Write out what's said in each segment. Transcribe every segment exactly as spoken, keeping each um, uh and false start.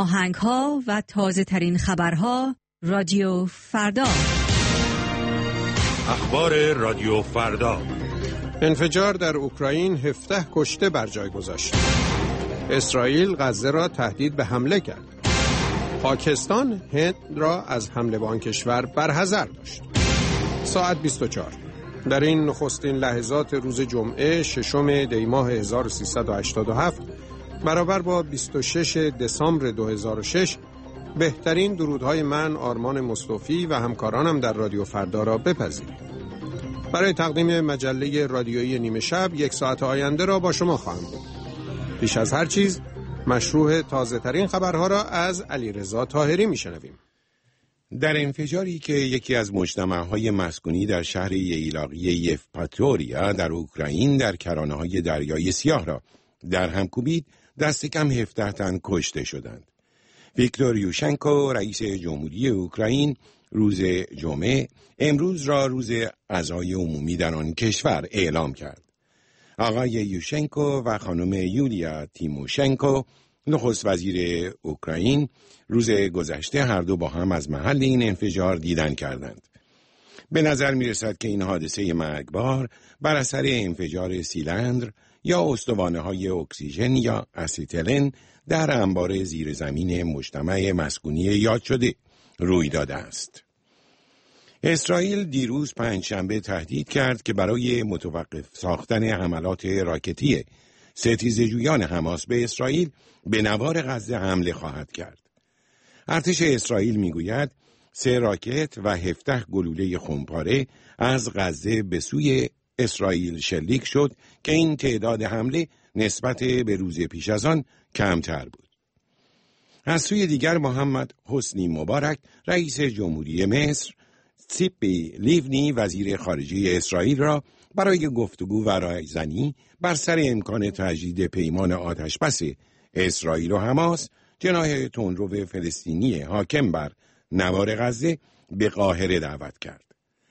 آهنگ‌ها و تازه‌ترین خبرها رادیو فردا. اخبار رادیو فردا. انفجار در اوکراین هفده کشته بر جای گذاشت. اسرائیل غزه را تهدید به حمله کرد. پاکستان هند را از حمله به آن کشور برحذر داشت. ساعت بیست و چهار. در این نخستین لحظات روز جمعه ششم دی ماه هزار و سیصد و هشتاد و هفت برابر با بیست و شش دسامبر دو هزار و شش بهترین درودهای من آرمان مصطفی و همکارانم در رادیو فردا را بپذیرید. برای تقدیم مجله رادیویی نیمه شب یک ساعت آینده را با شما خواهم بود. پیش از هر چیز مشروع تازه ترین خبرها را از علیرضا طاهری میشنویم. در انفجاری که یکی از مجتمع‌های مسکونی در شهر ییلاقی یفپاتوریا در اوکراین در کرانه‌های دریای سیاه را در هم کوبید، دست کم هفده تن کشته شدند. ویکتور یوشنکو رئیس جمهوری اوکراین روز جمعه امروز را روز عزای عمومی در آن کشور اعلام کرد. آقای یوشنکو و خانم یولیا تیموشنکو نخست وزیر اوکراین روز گذشته هر دو با هم از محل این انفجار دیدن کردند. به نظر می رسد که این حادثه مرگبار بر اثر انفجار سیلندر یا استوانه های اکسیژن یا اسیتیلن در انبار زیرزمین مجتمع مسکونی یاد شده روی داده است. اسرائیل دیروز پنجشنبه تهدید کرد که برای متوقف ساختن حملات راکتی ستیزه‌جویان حماس به اسرائیل به نوار غزه حمله خواهد کرد. ارتش اسرائیل میگوید سه راکت و هفده گلوله خمپاره از غزه به سوی اسرائیل شلیک شد که این تعداد حمله نسبت به روز پیش از آن کمتر بود. از سوی دیگر محمد حسنی مبارک رئیس جمهوری مصر تسیپی لیونی وزیر خارجه اسرائیل را برای گفتگو و رایزنی بر سر امکان تجدید پیمان آتشبس اسرائیل و حماس جناح تندرو فلسطینی حاکم بر نوار غزه به قاهره دعوت کرد.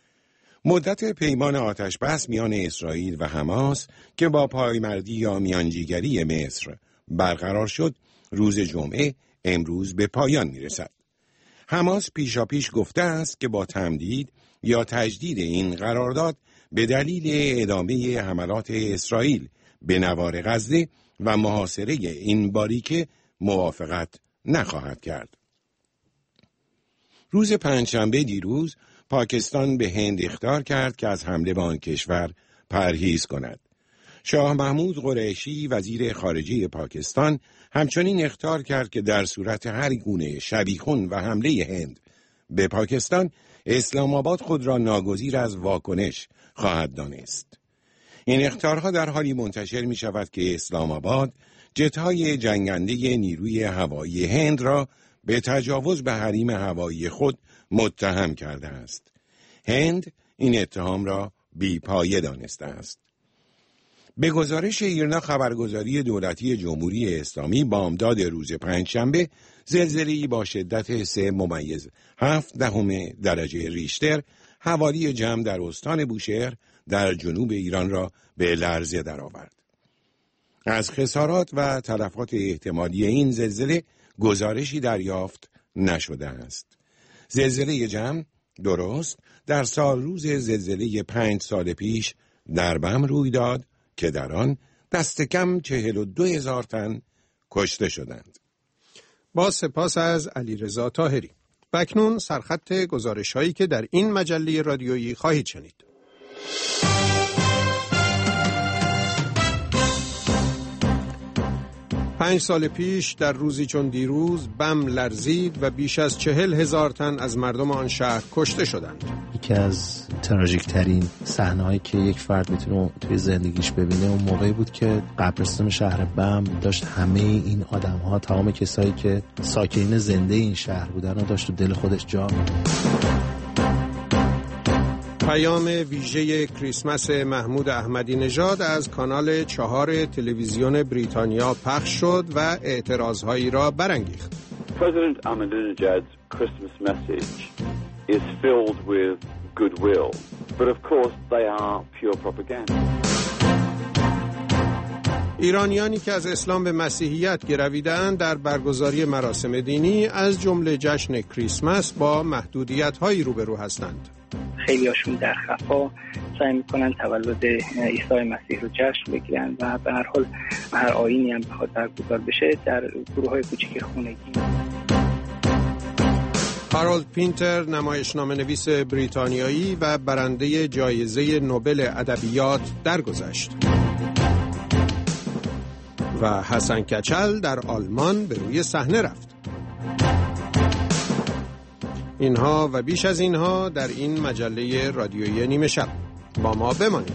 مدت پیمان آتشبس میان اسرائیل و حماس که با پایمردی یا میانجیگری مصر برقرار شد روز جمعه امروز به پایان میرسد. حماس پیشاپیش گفته است که با تمدید یا تجدید این قرارداد به دلیل ادامه حملات اسرائیل به نوار غزه و محاصره این باریکه موافقت نخواهد کرد. روز پنجشنبه دیروز پاکستان به هند اخطار کرد که از حمله به آن کشور پرهیز کند. شاه محمود قریشی وزیر خارجه پاکستان همچنین اخطار کرد که در صورت هر گونه شبیخون و حمله هند به پاکستان اسلام آباد خود را ناگزیر از واکنش خواهد دانست. این اخطارها در حالی منتشر می شود که اسلام آباد جت‌های جنگنده نیروی هوایی هند را به تجاوز به حریم هوایی خود متهم کرده است. هند این اتهام را بی‌پایه دانسته است. به گزارش ایرنا خبرگزاری دولتی جمهوری اسلامی بامداد روز پنجشنبه زلزله‌ای با شدت سه ممیز هفت دهم درجه ریشتر حوالی جمع در استان بوشهر در جنوب ایران را به لرزه درآورد. از خسارات و تلفات احتمالی این زلزله گزارشی دریافت نشده است. زلزله جمع درست در سال روز زلزله پنج سال پیش در بم روی داد که در آن دست کم چهل و دو هزار تن کشته شدند. با سپاس از علیرضا طاهری. بکنون سرخط گزارش هایی که در این مجله رادیویی خواهید شنید. پنج سال پیش در روزی چون دیروز بم لرزید و بیش از چهل هزار تن از مردم آن شهر کشته شدند. یکی از تراژیک ترین صحنه‌هایی که یک فرد میتونه توی زندگیش ببینه اون موقعی بود که قبرستان شهر بم داشت همه این آدم‌ها، تمام کسایی که ساکنین زنده این شهر بودن رو داشت تو دل خودش جا می‌داد. پیام ویژه کریسمس محمود احمدی نژاد از کانال چهار تلویزیون بریتانیا پخش شد و اعتراضهایی را برانگیخت. President Ahmadinejad's Christmas message is filled with goodwill, but of course they are pure propaganda. ایرانیانی که از اسلام به مسیحیت گرویده‌اند در برگزاری مراسم دینی از جمله جشن کریسمس با محدودیت‌هایی روبرو هستند. خیلی هاشون در خفا سعی میکنن تولد عیسی مسیح رو جشن بگیرن و به هر حال هر آیینی هم بخواد برگزار بشه در گروه‌های کوچیک خونگی. هارولد پینتر، نمایشنامه نویس بریتانیایی و برنده جایزه نوبل ادبیات درگذشت. و حسن کچل در آلمان به روی صحنه رفت. اینها و بیش از اینها در این مجله رادیویی نیمه شب. با ما بمانید.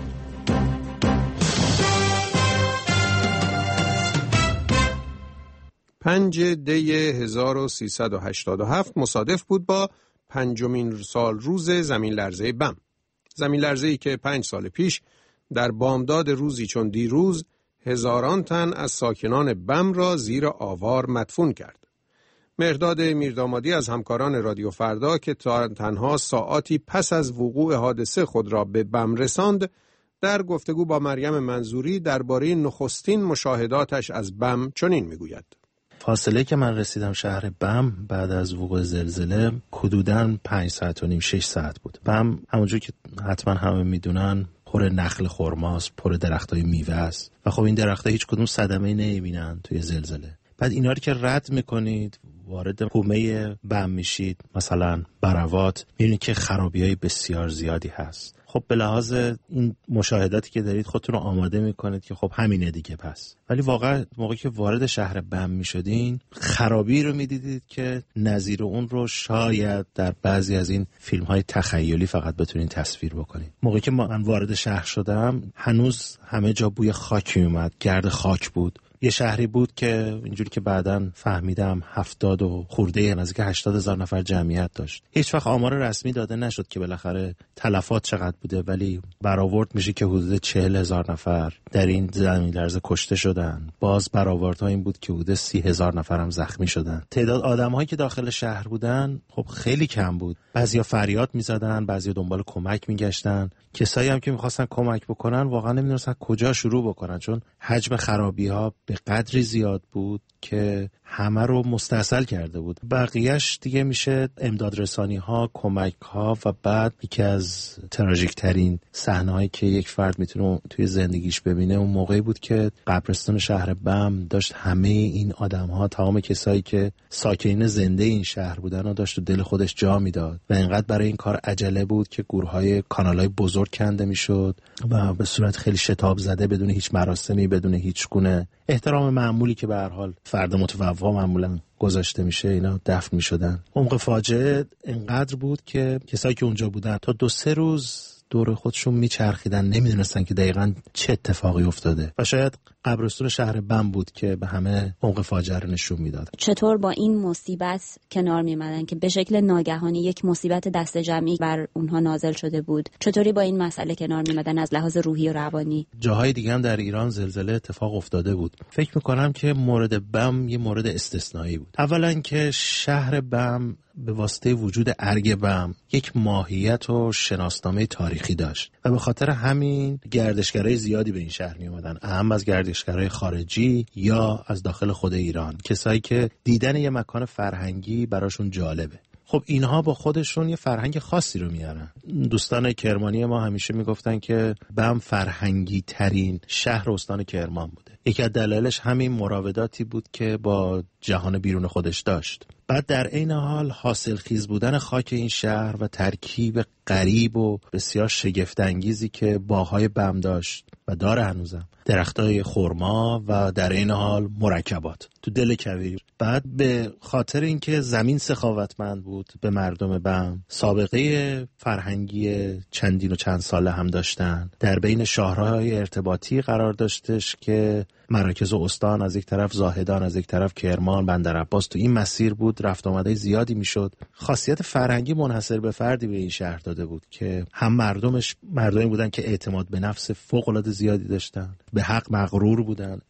پنج دی هزار و سیصد و هشتاد و هفت مصادف بود با پنجمین سال روز زمین لرزه بم. زمین لرزه‌ای که پنج سال پیش در بامداد روزی چون دیروز هزاران تن از ساکنان بم را زیر آوار مدفون کرد. مهرداد میردامادی از همکاران رادیو فردا که تا تنها ساعاتی پس از وقوع حادثه خود را به بم رساند، در گفتگو با مریم منظوری درباره نخستین مشاهداتش از بم چنین میگوید. فاصله که من رسیدم شهر بم بعد از وقوع زلزله حدوداً پنج ساعت و نیم شش ساعت بود. بم همونجور که حتما همه میدونن پر نخل خرماست، پر درختای میوه است و خب این درخت‌ها هیچ کدوم صدمه‌ای نمیبینن توی زلزله. بعد اینا رو که رد میکنید وارد حومه بم میشید، مثلا براوات، میبینید که خرابی‌های بسیار زیادی هست. خب به لحاظ این مشاهداتی که دارید خودتون رو آماده میکنید که خب همینه دیگه پس. ولی واقعا موقعی که وارد شهر بم میشدین خرابی رو میدیدید که نظیر اون رو شاید در بعضی از این فیلم‌های تخیلی فقط بتونین تصویر بکنید. موقعی که من وارد شهر شدم هنوز همه جا بوی خاک میومد، گرد خاک بود. یه شهری بود که اینجوری که بعداً فهمیدم هفتاد و خورده نزدیک هشتاد هزار نفر جمعیت داشت. هیچ وقت آمار رسمی داده نشد که بالاخره تلفات چقدر بوده، ولی برآورد میشه که حدود چهل هزار نفر در این زمین لرزه کشته شدن. باز برآوردها این بود که حدود سی هزار نفر هم زخمی شدن. تعداد آدم‌هایی که داخل شهر بودن خب خیلی کم بود. بعضیا فریاد می‌زدن، بعضیا دنبال کمک می‌گشتن. کسایی هم که می‌خواستن کمک بکنن واقعا نمی‌دونستن کجا شروع بکنن، چون حجم خرابی‌ها به قدری زیاد بود که همه رو مستاصل کرده بود. بقیهش دیگه میشه امداد رسانی ها، کمک ها و بعد یکی از تراژیک ترین صحنه هایی که یک فرد میتونه توی زندگیش ببینه اون موقعی بود که قبرستان شهر بم داشت همه این آدم ها، تمام کسایی که ساکنین زنده این شهر بودن و داشت دل خودش جا میداد و اینقدر برای این کار عجله بود که گروه های کانال های بزرگ کنده میشد و به صورت خیلی شتاب زده بدون هیچ مراسمی، بدون هیچ گونه احترام معمولی که به هر حال فرد متوفا معمولا گذاشته میشه اینا دفن میشدن. عمق فاجعه اینقدر بود که کسایی که اونجا بودن تا دو سه روز دور خودشون میچرخیدن، نمیدونستن که دقیقاً چه اتفاقی افتاده و شاید قبرستون شهر بم بود که به همه عمق فاجعه رو نشون میداد. چطور با این مصیبت کنار میمدن که به شکل ناگهانی یک مصیبت دست جمعی بر اونها نازل شده بود؟ چطوری با این مسئله کنار میمدن از لحاظ روحی و روانی؟ جاهای دیگه هم در ایران زلزله اتفاق افتاده بود. فکر میکنم که مورد بم یه مورد استثنایی بود. اولا که شهر بم به واسطه وجود ارگ بم یک ماهیت و شناسنامه تاریخی داشت و به خاطر همین گردشگرای زیادی به این شهر می اومدن، اهم از گردشگرای خارجی یا از داخل خود ایران، کسایی که دیدن یه مکان فرهنگی براشون جالبه. خب اینها با خودشون یه فرهنگ خاصی رو میارن. دوستان کرمانی ما همیشه میگفتن که بم فرهنگی ترین شهر استان کرمان بوده. یکی از دلایلش همین مراوداتی بود که با جهان بیرون خودش داشت. بعد در عین حال حاصلخیز بودن خاک این شهر و ترکیب غریب و بسیار شگفت انگیزی که باغ‌های بم داشت و داره هنوزم، درختای خرما و در این حال مرکبات تو دل کویر. بعد به خاطر اینکه زمین سخاوتمند بود به مردم بم، سابقه فرهنگی چندین و چند ساله هم داشتن، در بین شاهرهای ارتباطی قرار داشتش که مراکز و استان از یک طرف، زاهدان از یک طرف، کرمان، بندرعباس، تو این مسیر بود، رفت آمده زیادی میشد. خاصیت فرهنگی منحصر به فردی به این شهر داده بود که هم مردمش مردمی بودن که اعتماد به نفس فوق العاده زیادی داشتن، به حق مغرور بودن،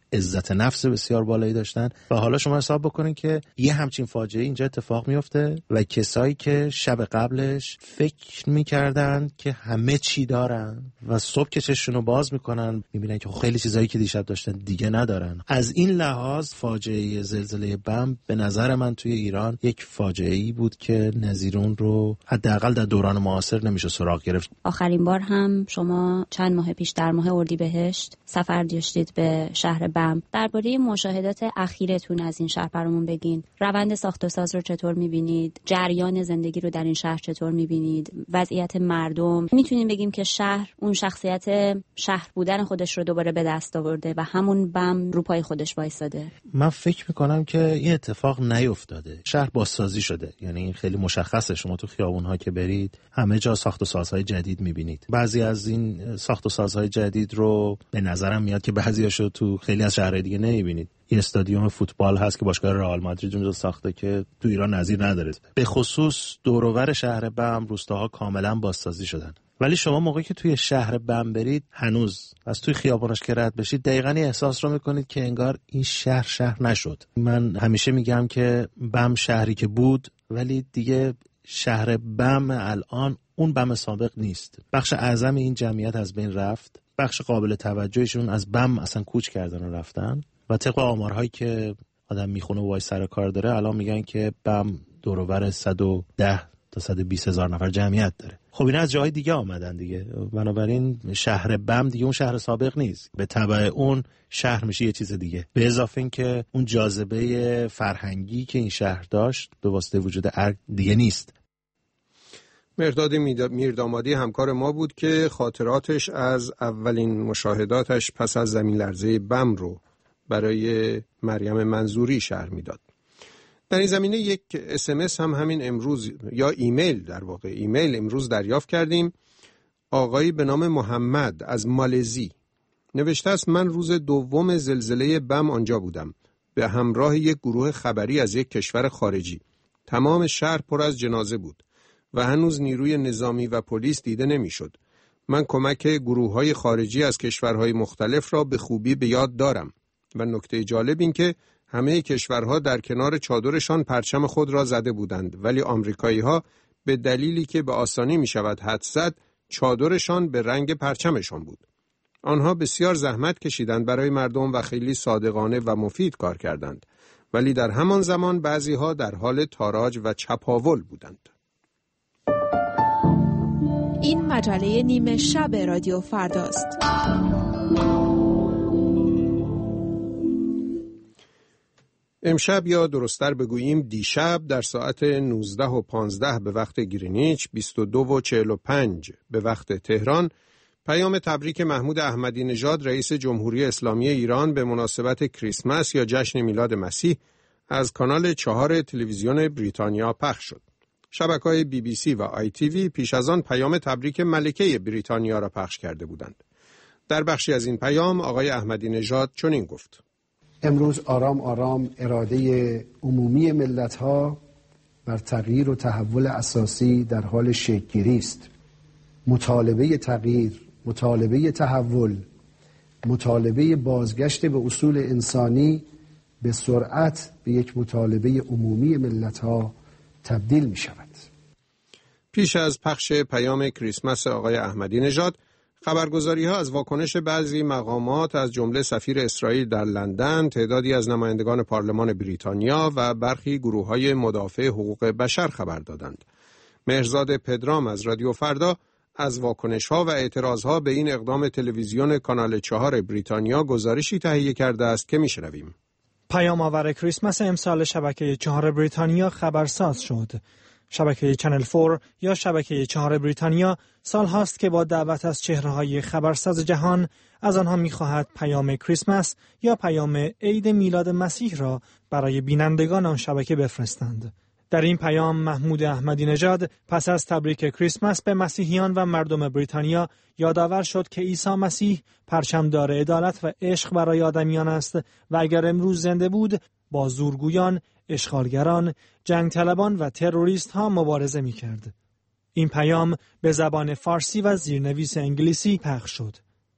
عزت نفس بسیار بالایی داشتن و حالا شما حساب بکنین که یه همچین فاجعه اینجا اتفاق میفته و کسایی که شب قبلش فکر میکردن که همه چی دارن و صبح که چششونو باز میکنن میبینن که خیلی چیزایی که دیشب داشتن دیگه ندارن. از این لحاظ فاجعه زلزله بم به نظر من توی ایران یک فاجعه‌ای بود که نظیر اون رو حداقل در دوران معاصر نمیشه سراغ گرفت. آخرین بار هم شما چند ماه پیش در ماه اردیبهشت سفر داشتید به شهر بم. درباره مشاهدات اخیرتون از این شهر برامون بگین. روند ساخت و ساز رو چطور می‌بینید؟ جریان زندگی رو در این شهر چطور می‌بینید؟ وضعیت مردم؟ میتونیم بگیم که شهر اون شخصیت شهر بودن خودش رو دوباره به دست آورده و همون بم رو پای خودش وایساده. من فکر می‌کنم که این اتفاق نیفتاده. شهر بازسازی شده. یعنی این خیلی مشخصه. شما تو خیابون‌ها که برید همه جا ساخت و سازهای جدید می‌بینید. بعضی از این ساخت و سازهای جدید رو به نظرم میاد که بعضیاشو تو خیلی از شهرهای دیگه نمی‌بینید. یه استادیوم فوتبال هست که باشگاه رئال مادرید اونجا ساخته که تو ایران نظیر نداره. به خصوص دور و بر شهر بم روستاها کاملا بازسازی شدن. ولی شما موقعی که توی شهر بم برید هنوز از توی خیابانش که رد بشید دقیقاً این احساس رو میکنید که انگار این شهر شهر نشد. من همیشه میگم که بم شهری که بود ولی دیگه شهر بم الان اون بم سابق نیست. بخش اعظم این جمعیت از بین رفت. بخش قابل توجهشون از بم اصلا کوچ کردن و رفتن و طبق آمارهایی که آدم میخونه و وای سر کار داره الان میگن که بم دور و بر صد و ده تا صد و بیست هزار نفر جمعیت داره. خب اینا از جای دیگه آمدن دیگه. بنابراین شهر بم دیگه اون شهر سابق نیست. به تبع اون شهر میشه یه چیز دیگه. به اضافه این که اون جاذبه فرهنگی که این شهر داشت به واسطه وجود ارگ دیگه نیست. مرداد میردامادی همکار ما بود که خاطراتش از اولین مشاهداتش پس از زمین لرزه بم رو برای مریم منظوری شرح میداد. در این زمینه یک اس ام اس هم همین امروز یا ایمیل در واقع ایمیل امروز دریافت کردیم. آقایی به نام محمد از مالزی نوشته است: من روز دوم زلزله بم آنجا بودم به همراه یک گروه خبری از یک کشور خارجی. تمام شهر پر از جنازه بود و هنوز نیروی نظامی و پلیس دیده نمیشد. من کمک گروه‌های خارجی از کشورهای مختلف را به خوبی به یاد دارم و نکته جالب این که همه کشورها در کنار چادرشان پرچم خود را زده بودند، ولی آمریکایی‌ها به دلیلی که به آسانی می شود حدس زد چادرشان به رنگ پرچمشان بود. آنها بسیار زحمت کشیدند برای مردم و خیلی صادقانه و مفید کار کردند، ولی در همان زمان بعضی‌ها در حال تاراج و چپاول بودند. این مجله نیمه شب رادیو فرداست. امشب یا درست‌تر بگوییم دیشب در ساعت نوزده و پانزده به وقت گرینیچ، بیست و دو و چهل و پنج به وقت تهران، پیام تبریک محمود احمدی نژاد رئیس جمهوری اسلامی ایران به مناسبت کریسمس یا جشن میلاد مسیح از کانال چهار تلویزیون بریتانیا پخش شد. شبکه‌های بی بی سی و آی تی وی پیش از آن پیام تبریک ملکه بریتانیا را پخش کرده بودند. در بخشی از این پیام آقای احمدی نژاد چنین گفت: امروز آرام آرام اراده عمومی ملت‌ها بر تغییر و تحول اساسی در حال شکل‌گیری است. مطالبه تغییر، مطالبه تحول، مطالبه بازگشت به اصول انسانی به سرعت به یک مطالبه عمومی ملت‌ها تبدیل می شود. پیش از پخش پیام کریسمس آقای احمدی نژاد، خبرگزاری‌ها از واکنش بعضی مقامات از جمله سفیر اسرائیل در لندن، تعدادی از نمایندگان پارلمان بریتانیا و برخی گروه‌های مدافع حقوق بشر خبر دادند. مهرزاد پدرام از رادیو فردا از واکنش‌ها و اعتراض‌ها به این اقدام تلویزیون کانال چهار بریتانیا گزارشی تهیه کرده است که می‌شنویم. پیام آور کریسمس امسال شبکه چهار بریتانیا خبرساز شد. شبکه چنل چهار یا شبکه چهار بریتانیا سال هاست که با دعوت از چهره‌های خبرساز جهان از آنها می‌خواهد پیام کریسمس یا پیام عید میلاد مسیح را برای بینندگان آن شبکه بفرستند. در این پیام محمود احمدی نژاد پس از تبریک کریسمس به مسیحیان و مردم بریتانیا یادآور شد که عیسی مسیح پرچمدار عدالت و عشق برای آدمیان است و اگر امروز زنده بود با زورگویان، اشغالگران، جنگ طلبان و تروریست ها مبارزه می کرد. این پیام به زبان فارسی و زیرنویس انگلیسی پخش شد.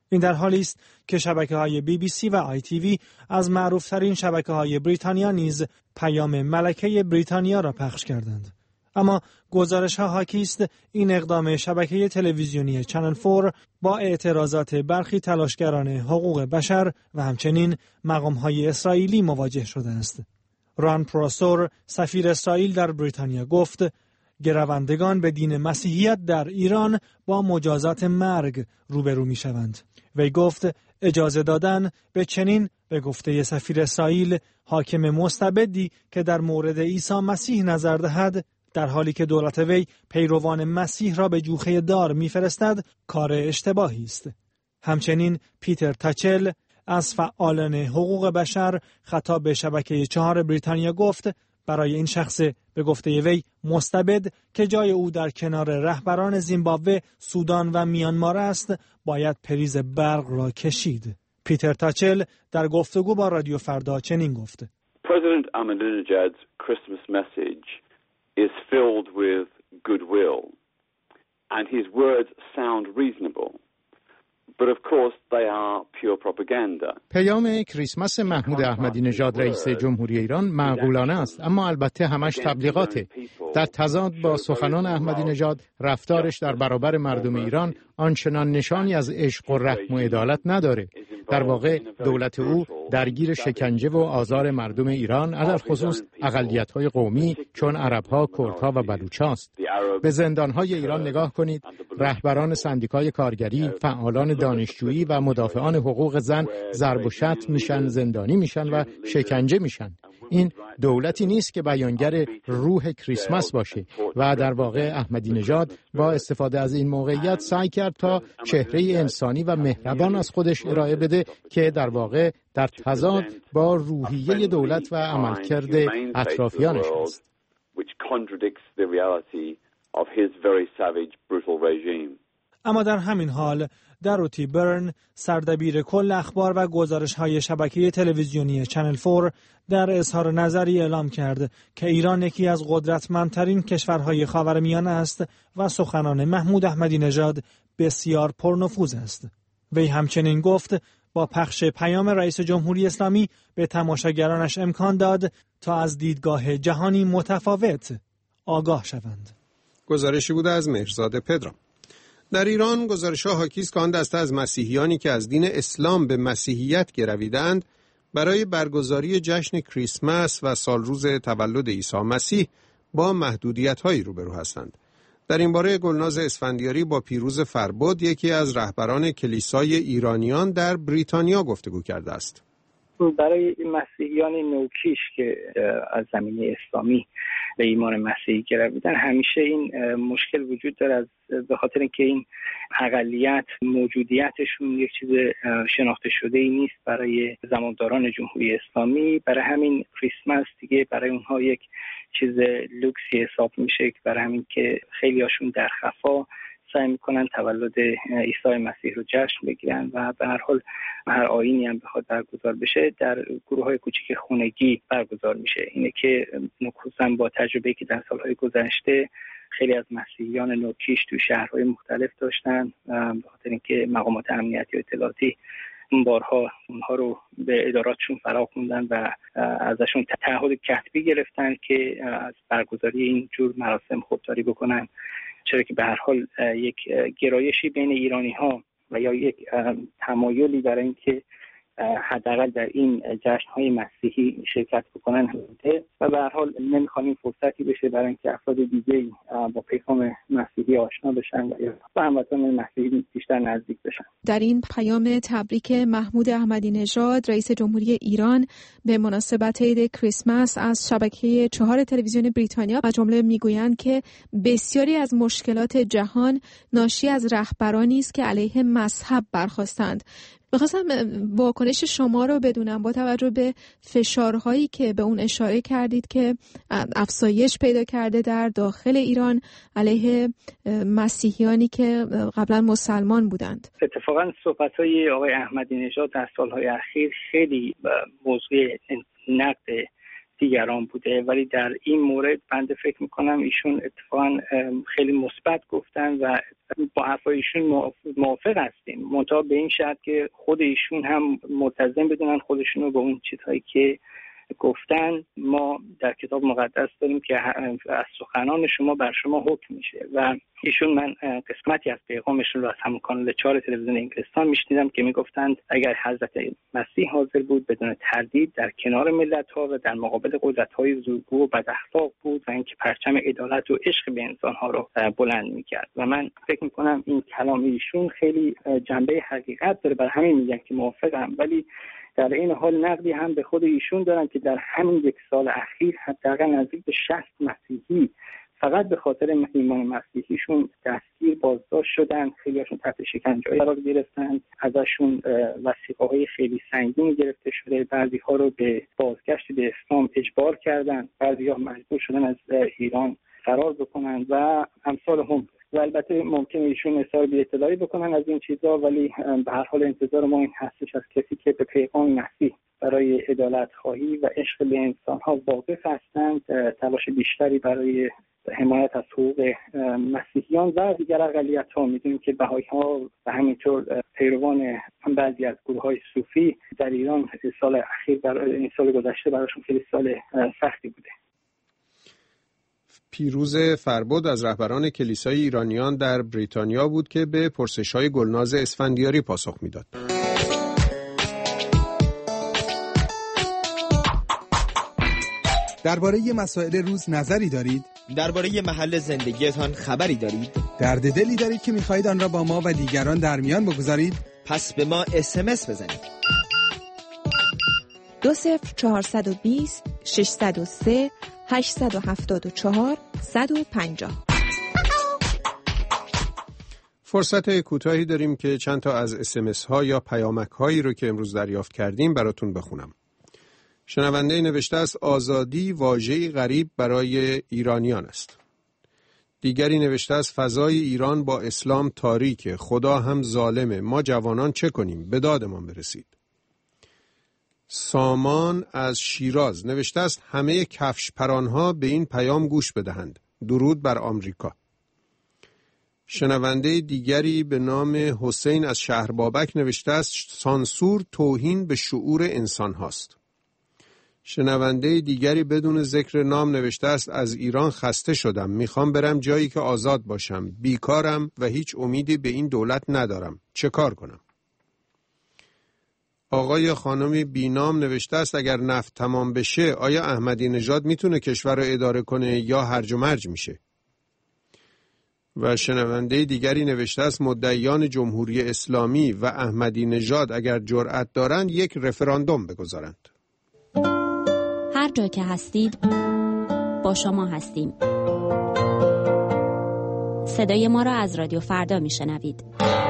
این در حالی است که شبکه‌های بی بی سی و آی تی وی از معروف‌ترین شبکه‌های بریتانیا نیز پیام ملکه بریتانیا را پخش کردند. اما گزارش‌ها حاکی است این اقدام شبکه تلویزیونی چنل چهار با اعتراضات برخی تلاشگران حقوق بشر و همچنین مقام‌های اسرائیلی مواجه شده است. ران پروسور، سفیر اسرائیل در بریتانیا، گفت گروندگان به دین مسیحیت در ایران با مجازات مرگ روبرو می شوند. وی گفت اجازه دادن به چنین، به گفته سفیر اسرائیل، حاکم مستبدی که در مورد عیسی مسیح نظر دهد، در حالی که دولت وی پیروان مسیح را به جوخه دار می‌فرستد، کار اشتباهی است. همچنین پیتر تاچل از فعالان حقوق بشر خطاب به شبکه چهار بریتانیا گفت برای این شخص، به گفته وی، مستبد که جای او در کنار رهبران زیمبابوه، سودان و میانمار است، باید پریز برق را کشید. پیتر تاچل در گفتگو با رادیو فردا چنین گفت: President Ahmadinejad's Christmas message is filled with goodwill and his words sound reasonable. But of course they are pure propaganda. پیام کریسمس محمود احمدی نژاد رئیس جمهوری ایران معقولانه است، اما البته همش تبلیغاته. در تضاد با سخنان احمدی نژاد، رفتارش در برابر مردم ایران آنچنان نشانی از عشق و رحم و عدالت نداره. در واقع دولت او درگیر شکنجه و آزار مردم ایران، علل خصوص اقلیت‌های قومی چون عرب‌ها، کردها و بلوچ‌هاست. به زندان‌های ایران نگاه کنید. رهبران سندیکای کارگری، فعالان دانشجویی و مدافعان حقوق زن ضرب و شتم میشن، زندانی میشن و شکنجه میشن. این دولتی نیست که بیانگر روح کریسمس باشه و در واقع احمدی نژاد با استفاده از این موقعیت سعی کرد تا چهره انسانی و مهربان از خودش ارائه بده که در واقع در تضاد با روحیه دولت و عملکرد اطرافیانش است. اما در همین حال داروتی برن، سردبیر کل اخبار و گزارش‌های شبکه تلویزیونی چنل چهار، در اظهار نظری اعلام کرد که ایران یکی از قدرتمندترین کشورهای خاورمیانه است و سخنان محمود احمدی نژاد بسیار پرنفوذ است. وی همچنین گفت با پخش پیام رئیس جمهوری اسلامی به تماشاگرانش امکان داد تا از دیدگاه جهانی متفاوت آگاه شوند. گزارشی بوده از مهرزاد پدرام. در ایران گزارش‌ها حاکی است که آن دسته از مسیحیانی که از دین اسلام به مسیحیت گرویدند برای برگزاری جشن کریسمس و سالروز تولد عیسی مسیح با محدودیت‌هایی روبرو هستند. در این باره گلناز اسفندیاری با پیروز فربد، یکی از رهبران کلیسای ایرانیان در بریتانیا، گفتگو کرده است. برای مسیحیان نوکیش که از زمینه اسلامی به ایمان مسیحی گرویدن، همیشه این مشکل وجود داره، از به خاطر اینکه این اقلیت موجودیتشون یک چیز شناخته شده ای نیست برای زمامداران جمهوری اسلامی. برای همین کریسمس دیگه برای اونها یک چیز لوکسی حساب میشه، برای همین که خیلی هاشون در خفا سعی میکنن تولد عیسی مسیح رو جشن بگیرن و به هر حال هر آیینی هم بخواد برگزار بشه در گروه‌های کوچیک خونگی برگزار میشه. اینه که نکوزن با تجربه‌ای که در سالهای گذشته خیلی از مسیحیان نوکیش تو شهرهای مختلف داشتن، به خاطر اینکه مقامات امنیتی و اطلاعاتی بارها اونها رو به اداراتشون فرا خوندن و ازشون تعهد کتبی گرفتن که از برگزاری این جور مراسم خودداری بکنن، چرا که به هر حال یک گرایشی بین ایرانی ها و یا یک تمایلی برای اینکه حداقل در این جشن‌های مسیحی شرکت بکنن هسته و به هر حال نمیخوان این فرصتی بشه برای اینکه افراد دیگه‌ای با پیغام مسیحی آشنا بشن و با هموطنان مسیحی بیشتر نزدیک بشن. در این پیام تبریک محمود احمدی نژاد رئیس جمهوری ایران به مناسبت عید کریسمس از شبکه چهار تلویزیون بریتانیا و جمله میگویند که بسیاری از مشکلات جهان ناشی از رهبرانی است که علیه مذهب برخاستند. می‌خواستم واکنش شما رو بدونم با توجه به فشارهایی که به اون اشاره کردید که افزایش پیدا کرده در داخل ایران علیه مسیحیانی که قبلا مسلمان بودند. اتفاقا صحبت‌های آقای احمدی نژاد در سالهای اخیر خیلی موضوع نقد دیگران بوده، ولی در این مورد بنده فکر میکنم ایشون اتفاقا خیلی مثبت گفتن و با حرفای ایشون موافق هستیم، منتها به این شرط که خود ایشون هم ملتزم بدونن خودشون رو به اون چیزهایی که گفتن. ما در کتاب مقدس داریم که از سخنان شما بر شما حکم میشه و ایشون، من قسمتی از پیغامشون رو از همون کانال چهار تلویزیون انگلستان میشنیدم که میگفتند اگر حضرت مسیح حاضر بود بدون تردید در کنار ملت ها و در مقابل قدرت های زورگو و بد اخلاق بود و اینکه پرچم عدالت و عشق به انسان ها رو بلند میکرد و من فکر میکنم این کلام ایشون خیلی جنبه حقیقت داره، برای همین میگم که موافقم، ولی در این حال نقدی هم به خود ایشون دارن که در همین یک سال اخیر حداقل نزدیک به شصت مسیحی فقط به خاطر ایمان مسیحیشون دستگیر بازداشت شدن، خیلیاشون تحت شکنجه قرار گرفتن، ازشون وثیقه‌های خیلی سنگین گرفته شده، بعضی‌ها رو به بازگشت به اسلام اجبار کردن، بعضی‌ها مجبور شدن از ایران فرار بکنن و امثال هم. و البته ممکنه ایشون اظهار بی اطلاعی بکنن از این چیزا، ولی به هر حال انتظار ما این هستش از کسی که به پیغام مسیح برای عدالت خواهی و عشق به انسان ها واقف هستند تلاش بیشتری برای حمایت از حقوق مسیحیان و دیگر اقلیت ها. میدونیم که بهایی ها و همینطور پیروان بعضی از گروه های صوفی در ایران سال اخیر برای این سال گذشته براشون خیلی سال سختی بوده. پیروز فربد از رهبران کلیسای ایرانیان در بریتانیا بود که به پرسش‌های گلناز اسفندیاری پاسخ میداد. درباره مسائل روز نظری دارید؟ درباره محل زندگیتان خبری دارید؟ درد دلی دارید که می‌خواهید آن را با ما و دیگران در میان بگذارید؟ پس به ما اس ام اس بزنید. دو صفر چهارصد و بیست ششصد و سه هشتصد و هفتاد و چهار صد و پنجاه. فرصت کوتاهی داریم که چند تا از اس ام اس ها یا پیامک هایی رو که امروز دریافت کردیم براتون بخونم. شنونده نوشته است آزادی واژه‌ای غریب برای ایرانیان است. دیگری نوشته است فضای ایران با اسلام تاریکه، خدا هم ظالمه، ما جوانان چه کنیم؟ به دادمان برسید. سامان از شیراز نوشته است همه کفش پرانها به این پیام گوش بدهند. درود بر آمریکا. شنونده دیگری به نام حسین از شهر بابک نوشته است سانسور توهین به شعور انسان هاست. شنونده دیگری بدون ذکر نام نوشته است از ایران خسته شدم، میخوام برم جایی که آزاد باشم، بیکارم و هیچ امیدی به این دولت ندارم، چه کار کنم؟ آقای خانمی بینام نوشته است اگر نفت تمام بشه آیا احمدی نژاد میتونه کشور رو اداره کنه یا هرج و مرج میشه؟ و شنونده دیگری نوشته است مدعیان جمهوری اسلامی و احمدی نژاد اگر جرأت دارند یک رفراندوم بگذارند. هر جا که هستید با شما هستیم. صدای ما را از رادیو فردا میشنوید.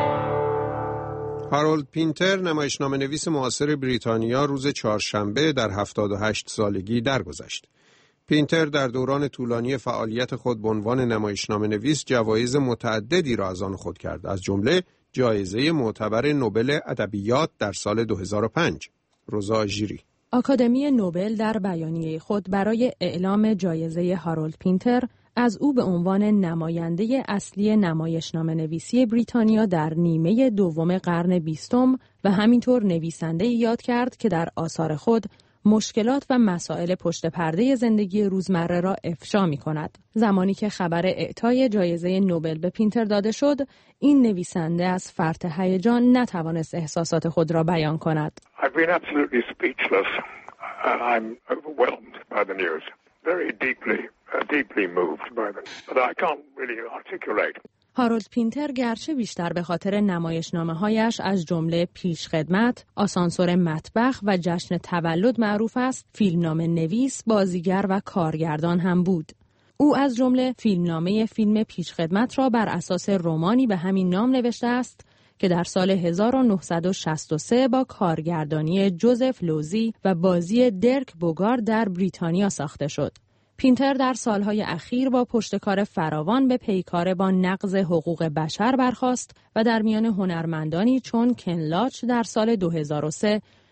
هارولد پینتر نمایشنامه نویس معاصر بریتانیا روز چهارشنبه در هفتاد و هشت سالگی درگذشت. پینتر در دوران طولانی فعالیت خود به عنوان نمایشنامه نویس جوایز متعددی را از آن خود کرد، از جمله جایزه معتبر نوبل ادبیات در سال دو هزار و پنج. روزا ژیری. آکادمی نوبل در بیانیه خود برای اعلام جایزه هارولد پینتر از او به عنوان نماینده اصلی نمایشنامه نویسی بریتانیا در نیمه دوم قرن بیستم و همینطور نویسنده یاد کرد که در آثار خود مشکلات و مسائل پشت پرده زندگی روزمره را افشا می کند. زمانی که خبر اعطای جایزه نوبل به پینتر داده شد، این نویسنده از فرط هیجان نتوانست احساسات خود را بیان کند. I've been absolutely speechless. I'm overwhelmed by the news. Very deeply, uh, deeply moved by them. But I can't really articulate. هارولد پینتر گرچه بیشتر به خاطر نمایشنامه‌هایش از جمله پیشخدمت، آسانسور مطبخ و جشن تولد معروف است، فیلمنامه نویس، بازیگر و کارگردان هم بود. او از جمله فیلمنامه فیلم پیشخدمت را بر اساس رمانی به همین نام نوشته است که در سال هزار و نهصد و شصت و سه با کارگردانی جوزف لوزی و بازی درک بوگارد در بریتانیا ساخته شد. پینتر در سالهای اخیر با پشتکار فراوان به پیکار با نقض حقوق بشر برخاست و در میان هنرمندانی چون کن لاچ در سال دو هزار و سه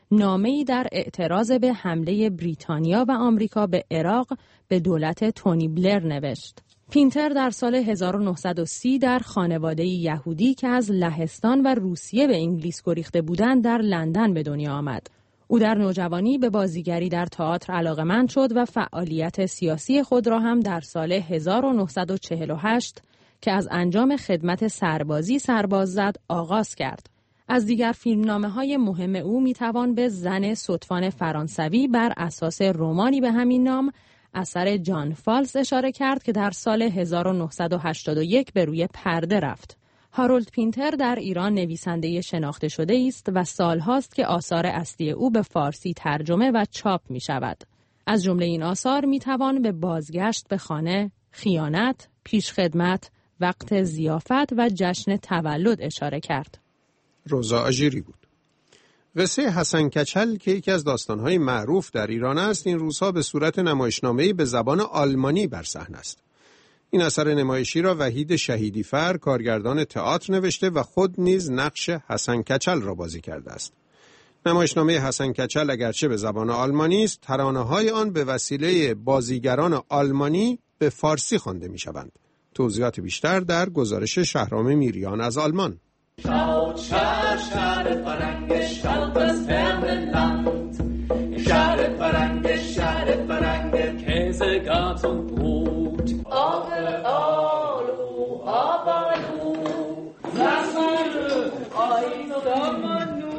نامه‌ای در اعتراض به حمله بریتانیا و آمریکا به عراق به دولت تونی بلر نوشت. پینتر در سال هزار و نهصد و سی در خانواده یهودی که از لهستان و روسیه به انگلیس گریخته بودند در لندن به دنیا آمد. او در نوجوانی به بازیگری در تئاتر علاقه‌مند شد و فعالیت سیاسی خود را هم در سال هزار و نهصد و چهل و هشت که از انجام خدمت سربازی سرباز زد آغاز کرد. از دیگر فیلمنامه‌های مهم او می‌توان به زن صدفان فرانسوی بر اساس رمانی به همین نام اثر جان فالس اشاره کرد که در سال هزار و نهصد و هشتاد و یک به روی پرده رفت. هارولد پینتر در ایران نویسنده شناخته شده است و سالهاست که آثار اصلی او به فارسی ترجمه و چاپ می شود. از جمله این آثار می توان به بازگشت به خانه، خیانت، پیشخدمت، وقت ضیافت و جشن تولد اشاره کرد. روزا آژیری بود. قصه حسن کچل که یکی از داستان‌های معروف در ایران است، این روزها به صورت نمایشنامه‌ای به زبان آلمانی بر صحنه است. این اثر نمایشی را وحید شهیدیفر کارگردان تئاتر نوشته و خود نیز نقش حسن کچل را بازی کرده است. نمایشنامه حسن کچل اگرچه به زبان آلمانی است، ترانه‌های آن به وسیله بازیگران آلمانی به فارسی خوانده می‌شوند. توضیحات بیشتر در گزارش شهرام میریان از آلمان. Schaut, schade, schade, Farange, schaut das ferne Land. Schade, Farange, schade, Farange, Käse, Gas und Brot. Aber Alu, aber du, lass mal, ein oder nu.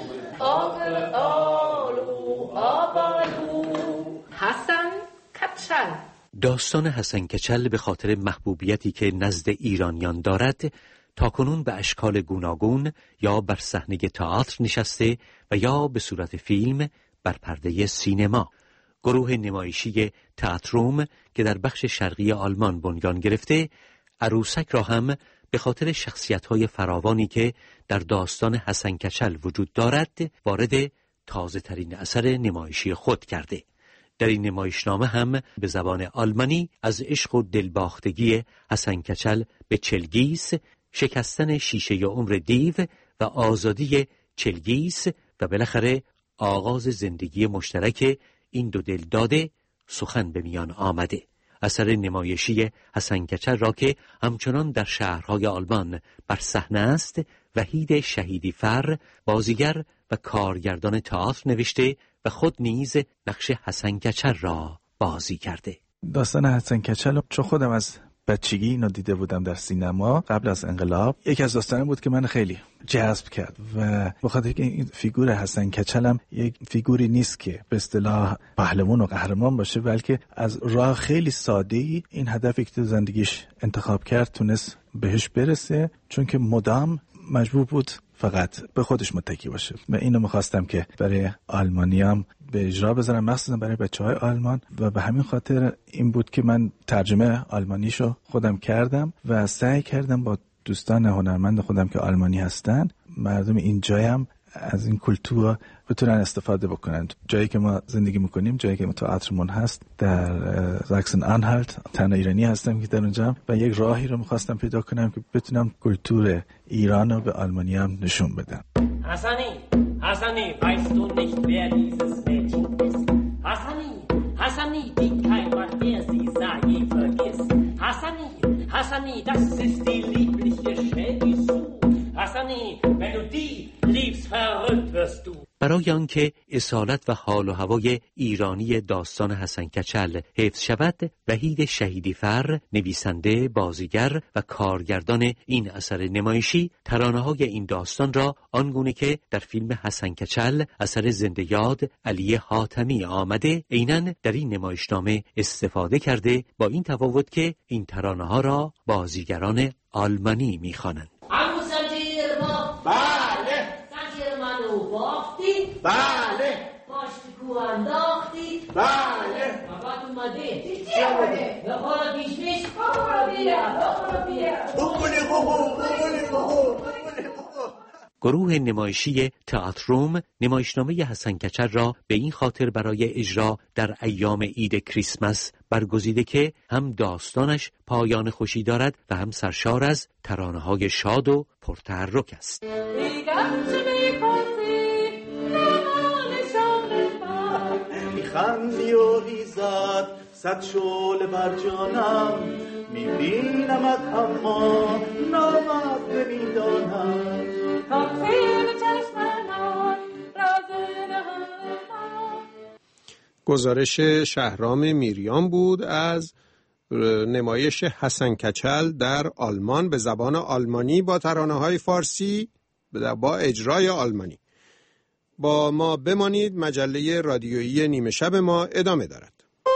Aber Alu, aber du. حسن کچل. داستان حسن کچل به خاطر محبوبیتی که نزد ایرانیان دارد تاکنون به اشکال گوناگون یا بر صحنه تئاتر نشسته و یا به صورت فیلم بر پرده سینما. گروه نمایشی تئاتروم که در بخش شرقی آلمان بنیان گرفته، عروسک را هم به خاطر شخصیت‌های فراوانی که در داستان حسن کچل وجود دارد وارد تازه ترین اثر نمایشی خود کرده. در این نمایشنامه هم به زبان آلمانی از عشق و دلباختگی حسن کچل به چلگیس، شکستن شیشه عمر دیو و آزادی چلگیس و بالاخره آغاز زندگی مشترک این دو دلداده سخن به میان آمده. اثر نمایشی حسن کچل را که همچنان در شهرهای آلمان بر صحنه است، وحید شهیدیفر بازیگر و کارگردان تئاتر نوشته و خود نیز نقش حسن کچل را بازی کرده. داستان حسن کچل چون خودم از بچگی اینو دیده بودم در سینما قبل از انقلاب، یکی از داستانی بود که من خیلی جذب کرد و بخاطر که این فیگور حسن کچل هم یک فیگوری نیست که به اصطلاح پهلوان و قهرمان باشه، بلکه از راه خیلی ساده‌ای این هدفی که تو زندگیش انتخاب کرد تونست بهش برسه، چون که مدام مجبور بود فقط به خودش متکی باشه و اینو می‌خواستم که برای آلمانیام به اجرا بذارم، مخصوصا برای بچه‌های آلمان، و به همین خاطر این بود که من ترجمه آلمانیشو خودم کردم و سعی کردم با دوستان هنرمند خودم که آلمانی هستن مردم این جایم از این کلتور بتونن استفاده بکنن. جایی که ما زندگی میکنیم، جایی که ما تئاترمون هست در زاکسن آنهالت، تنها ایرانی هستم که در اونجا و یک راهی رو میخواستم پیدا کنم که بتونم کلتور ایران رو به آلمانی هم نشون بدم. حسنی، حسنی، weißt du nicht wer dieses Mädchen ist? حسنی، حسنی, die kein Mann mehr sie sah je vergisst. حسنی, حسنی, das ist die liebliche Shelby Sue. حسنی, wenn du die liebst, verrückt wirst du. برای آنکه اصالت و حال و هوای ایرانی داستان حسن کچل حفظ شود، وحید شهیدیفر نویسنده، بازیگر و کارگردان این اثر نمایشی ترانه‌های این داستان را آنگونه که در فیلم حسن کچل اثر زنده یاد علی حاتمی آمده عیناً در این نمایشنامه استفاده کرده، با این تفاوت که این ترانه‌ها را بازیگران آلمانی می‌خوانند. بله پاشت کو انداختی بله بابات اومده چی اومده بخورا پیش پیش بخورا بیا بخورا بیا بخوره بخوره بخوره گروه نمایشی تئاتروم نمایشنامه حسن کچل را به این خاطر برای اجرا در ایام عید کریسمس برگزیده که هم داستانش پایان خوشی دارد و هم سرشار از ترانه‌های شاد و پرتحرک است. میخندی و ایزد صد شعله بر جانم میبینمت اما نامت نمیدانم تقصیر چشمنان رازه گزارش شهرام میریان بود از نمایش حسن کچل در آلمان به زبان آلمانی با ترانه‌های فارسی با اجرای آلمانی. با ما بمانید، مجله رادیویی نیمه شب ما ادامه دارد.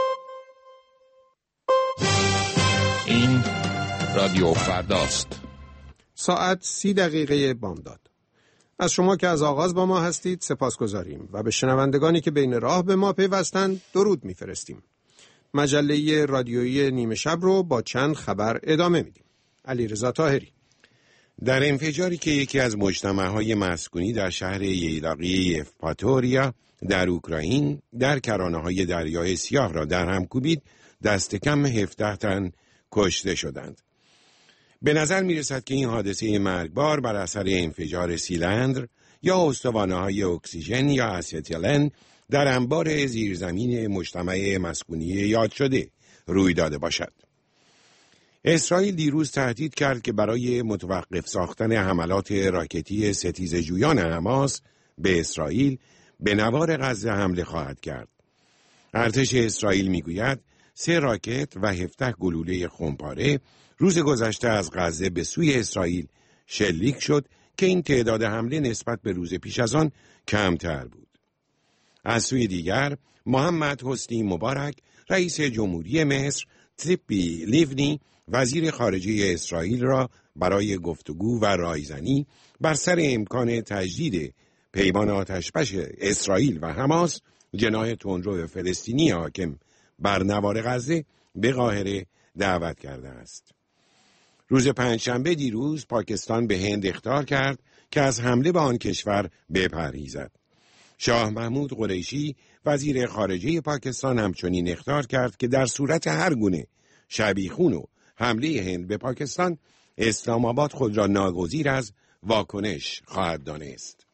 این رادیو فرداست. ساعت سی دقیقه بامداد. از شما که از آغاز با ما هستید سپاسگزاریم و به شنوندگانی که بین راه به ما پیوستند درود میفرستیم. مجله رادیویی نیمه شب رو با چند خبر ادامه میدیم. علیرضا طاهری. در انفجاری که یکی از مجتمع‌های مسکونی در شهر ییلاقی یفپاتوریا در اوکراین در کرانه‌های دریای سیاه را در هم کوبید، دست کم هفده تن کشته شدند. به نظر می‌رسد که این حادثه مرگبار بر اثر انفجار سیلندر یا استوانه‌های اکسیژن یا اسیتیلن در انبار زیرزمین مجتمع مسکونی یاد شده روی داده باشد. اسرائیل دیروز تهدید کرد که برای متوقف ساختن حملات راکتی ستیزجویان حماس به اسرائیل به نوار غزه حمله خواهد کرد. ارتش اسرائیل میگوید سه راکت و هفده گلوله خمپاره روز گذشته از غزه به سوی اسرائیل شلیک شد که این تعداد حمله نسبت به روز پیش از آن کمتر بود. از سوی دیگر محمد حسنی مبارک رئیس جمهوری مصر، تریپی لیونی وزیر خارجه اسرائیل را برای گفتگو و رایزنی بر سر امکان تجدید پیمان آتشبس اسرائیل و حماس جناح تندرو فلسطینی حاکم بر نوار غزه به قاهره دعوت کرده است. روز پنجشنبه دیروز پاکستان به هند اخطار کرد که از حمله به آن کشور بپرهیزد. شاه محمود قریشی وزیر خارجه پاکستان همچنین اخطار کرد که در صورت هر گونه شبیخون و حمله هند به پاکستان، اسلام آباد خود را ناگزیر از واکنش خواهد دانست.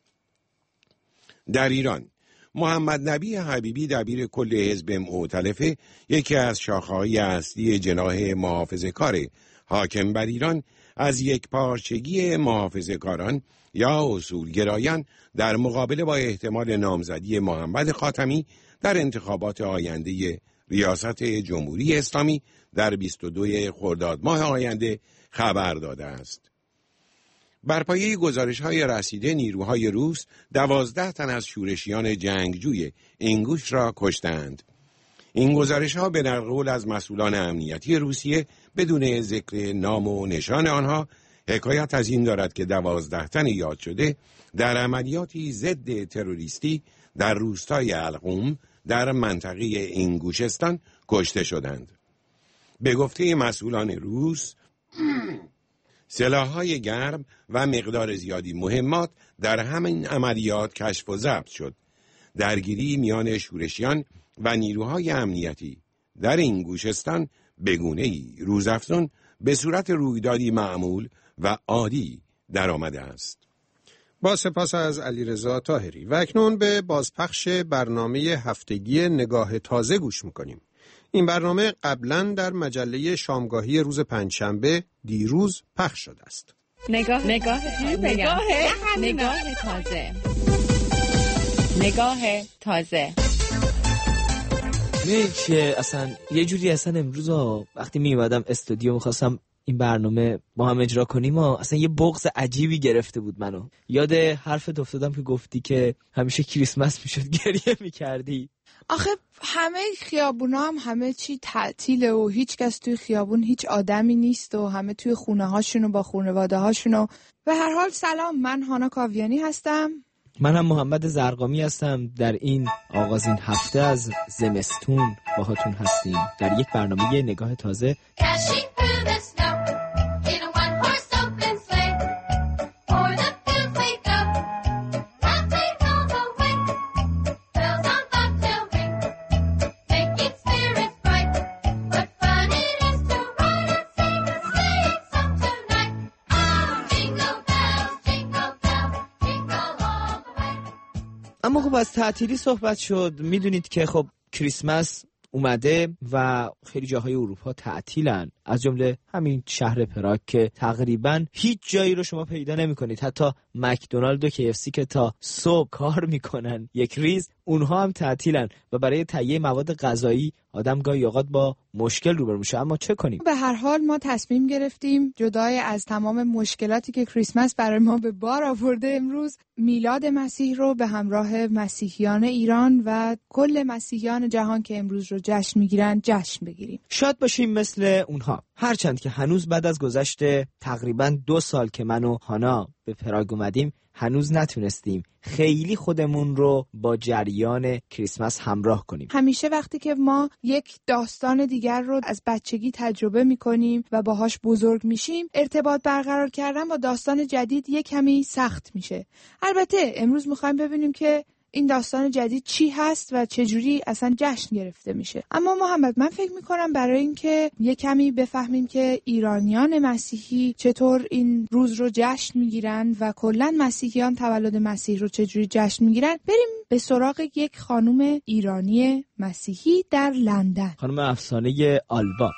در ایران محمد نبی حبیبی دبیر کل حزب معتلفه، یکی از شاخه‌های اصلی جناح محافظه‌کار حاکم بر ایران، از یک پارچگی محافظه‌کاران یا اصولگرایان در مقابله با احتمال نامزدی محمد خاتمی در انتخابات آینده ریاست جمهوری اسلامی در بیست و دو خرداد ماه آینده خبر داده است. بر پایه گزارش‌های رسیده نیروهای روس دوازده تن از شورشیان جنگجوی انگوش را کشتند. این گزارش‌ها به نقل قول از مسئولان امنیتی روسیه بدون ذکر نام و نشان آنها حکایت از این دارد که دوازده تن یاد شده در عملیاتی ضد تروریستی در روستای القوم در منطقه انگوشستان کشته شدند. به گفته مسئولان روس، سلاح‌های گرم و مقدار زیادی مهمات در همین عملیات کشف و ضبط شد. درگیری میان شورشیان و نیروهای امنیتی در انگوشستان به گونه‌ای روزافزون به صورت رویدادی معمول و عادی در آمده است. با سپاس از علیرضا طاهری. و اکنون به بازپخش برنامه هفتگی نگاه تازه گوش میکنیم. این برنامه قبلا در مجله شامگاهی روز پنجشنبه دیروز پخش شده است. نگاه نگاه نگاه نگاه تازه نگاه تازه می‌دونی چیه اصلا یه جوری اصلا امروز وقتی میومدم استودیو میخواستم این برنامه با هم اجرا کنیم و اصلا یه بغض عجیبی گرفته بود منو. یاد حرفت افتادم که گفتی که همیشه کریسمس میشد گریه میکردی. آخه همه خیابونا هم همه چی تعطیله و هیچ کس توی خیابون هیچ آدمی نیست و همه توی خونه هاشون و با خانواده هاشون و به هر حال سلام، من هانا کاویانی هستم. من هم محمد زرقامی هستم. در این آغازین هفته از زمستون باهاتون هستیم در یک برنامه نگاه تازه. اما خب از تعطیلی صحبت شد. میدونید که خب کریسمس اومده و خیلی جاهای اروپا تعطیلن، از جمله همین شهر پراگ که تقریبا هیچ جایی رو شما پیدا نمی‌کنید، حتی مکدونالد و کی اف سی که تا صبح کار میکنن یک ریز، اونها هم تعطیلن و برای تهیه مواد غذایی آدم گاهی اوقات با مشکل روبرو میشه. اما چه کنیم؟ به هر حال ما تصمیم گرفتیم جدای از تمام مشکلاتی که کریسمس برای ما به بار آورده، امروز میلاد مسیح رو به همراه مسیحیان ایران و کل مسیحیان جهان که امروز رو جشن میگیرن جشن بگیریم. شاد باشیم مثل اونها. هرچند که هنوز بعد از گذشت تقریبا دو سال که من و هانا به پراگ اومدیم هنوز نتونستیم خیلی خودمون رو با جریان کریسمس همراه کنیم. همیشه وقتی که ما یک داستان دیگر رو از بچگی تجربه میکنیم و باهاش بزرگ میشیم، ارتباط برقرار کردن با داستان جدید یک کمی سخت میشه. البته امروز میخوایم ببینیم که این داستان جدید چی هست و چجوری اصلا جشن گرفته میشه. اما محمد، من فکر میکنم برای اینکه یه کمی بفهمیم که ایرانیان مسیحی چطور این روز رو جشن میگیرن و کلاً مسیحیان تولد مسیح رو چجوری جشن میگیرن، بریم به سراغ یک خانم ایرانی مسیحی در لندن، خانم افسانه آلبا.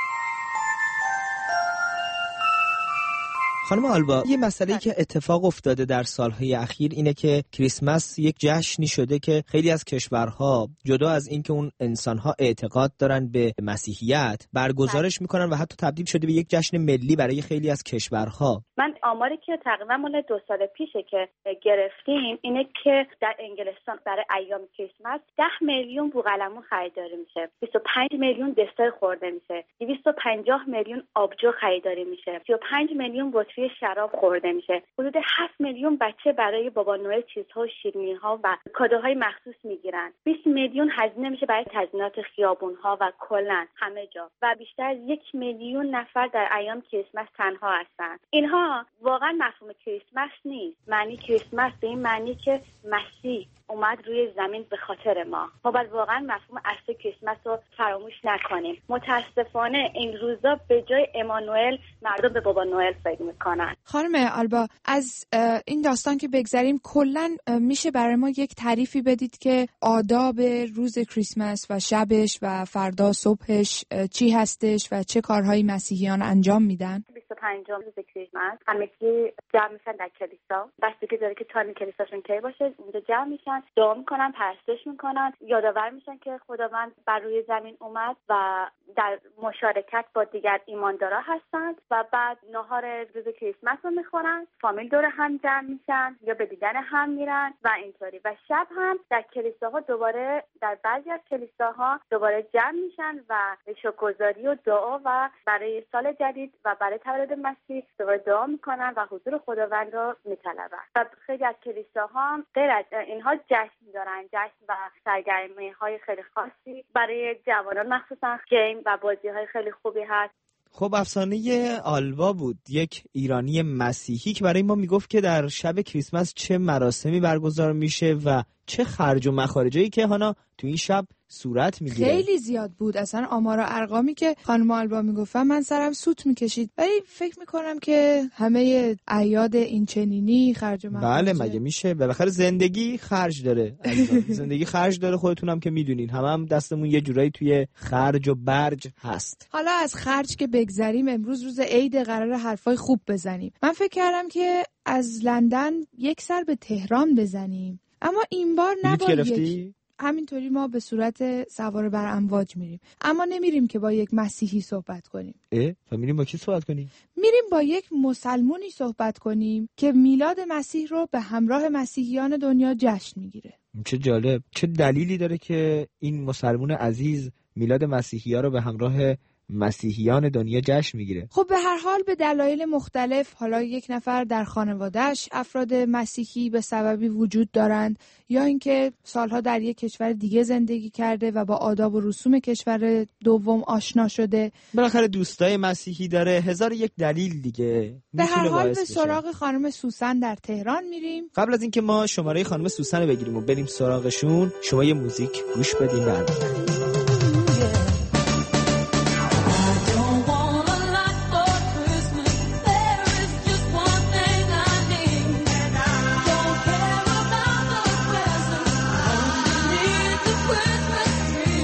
خانم آلبا، یه مسئله‌ای که اتفاق افتاده در سالهای اخیر اینه که کریسمس یک جشنی شده که خیلی از کشورها جدا از این که اون انسان‌ها اعتقاد دارن به مسیحیت برگزارش میکنن و حتی تبدیل شده به یک جشن ملی برای خیلی از کشورها. من آماری که تقریبا مال دو سال پیشه که گرفتیم اینه که در انگلستان برای ایام کریسمس ده میلیون بوقلمون خریداری میشه، بیست و پنج میلیون دسر خورده میشه، دویست و پنجاه میلیون آبجو خریداری میشه، سی و پنج میلیون بطری شراب خورده میشه، حدود هفت میلیون بچه برای بابا نوئل چیزها و شیرینی‌ها و کادوهای مخصوص میگیرن، بیست میلیون هزینه میشه برای تزیینات خیابون‌ها و کلاً همه جا و بیشتر از یک میلیون نفر در ایام کریسمس تنها هستن. اینها واقعا مفهوم کریسمس نیست. معنی کریسمس به این معنی که مسیح اومد روی زمین به خاطر ما. ما باید واقعا مفهوم اصلی کریسمس رو فراموش نکنیم. متاسفانه این روزا به جای امانوئل مردم به بابا نوئل فکر میکنن. خانم آلبا، از این داستان که بگذریم، کلا میشه برای ما یک تعریفی بدید که آداب روز کریسمس و شبش و فردا صبحش چی هستش و چه کارهایی مسیحیان انجام میدن؟ بیست و پنجم روز کریسمس همگی جمع میشن در کلیسا، بستگی داره که تایم کلیساشون کی باشه، اونجا جمع میشن، دعا میکنن، پرستش میکنن، یادآور میشن که خداوند بر روی زمین اومد و در مشارکت با دیگر ایماندارا هستند و بعد نهار روز کریسمس رو میخورن، فامیل دور هم جمع میشن یا به دیدن هم میرن و اینطوری. و شب هم در کلیساها دوباره در بعضی از کلیساها دوباره جمع میشن و شکرگزاری و دعا و برای سال جدید و برای تولد مسیح دوباره دعا میکنن و حضور خداوند رو میطلبن. و خیلی از کلیساها هم غیر از اینها جشن دارن، جشن و سرگرمی های خیلی خاصی برای جوانان، مخصوصا گیم و بازی های خیلی خوبی هست. خب افسانه آلبا بود، یک ایرانی مسیحی که برای ما میگفت که در شب کریسمس چه مراسمی برگزار میشه و چه خرج و مخارجی که هانا تو این شب صورت میگیره. خیلی زیاد بود، اصلا آمار و ارقامی که خانم آلبا میگفتن من سرم سوت میکشید، ولی فکر میکنم که همه اعیاد این چنینی خرج و مخارج. بله مگه میشه؟ بالاخره زندگی خرج داره. زندگی خرج داره، خودتونم که میدونین، همه هم دستمون یه جورایی توی خرج و برج هست. حالا از خرج که بگذریم، امروز روز عید، قراره حرفای خوب بزنیم. من فکر کردم که از لندن یک سر به تهران بزنیم، اما این بار نباید. همینطوری ما به صورت سوار بر امواج میریم، اما نمیریم که با یک مسیحی صحبت کنیم. اه؟ و میریم با کی صحبت کنیم؟ میریم با یک مسلمونی صحبت کنیم که میلاد مسیح رو به همراه مسیحیان دنیا جشن میگیره. چه جالب. چه دلیلی داره که این مسلمون عزیز میلاد مسیحی‌ها رو به همراه مسیحیان دنیا جشن میگیره؟ خب به هر حال به دلایل مختلف، حالا یک نفر در خانواده‌اش افراد مسیحی به سببی وجود دارند، یا اینکه سالها در یک کشور دیگه زندگی کرده و با آداب و رسوم کشور دوم آشنا شده، بالاخره دوستای مسیحی داره، هزار یک دلیل دیگه. به هر حال به سراغ خانم سوسن در تهران میریم. قبل از اینکه ما شماره خانم سوسن رو بگیریم و بریم سراغشون، شما یه موزیک گوش بدین برمیگردیم. Christmas tree.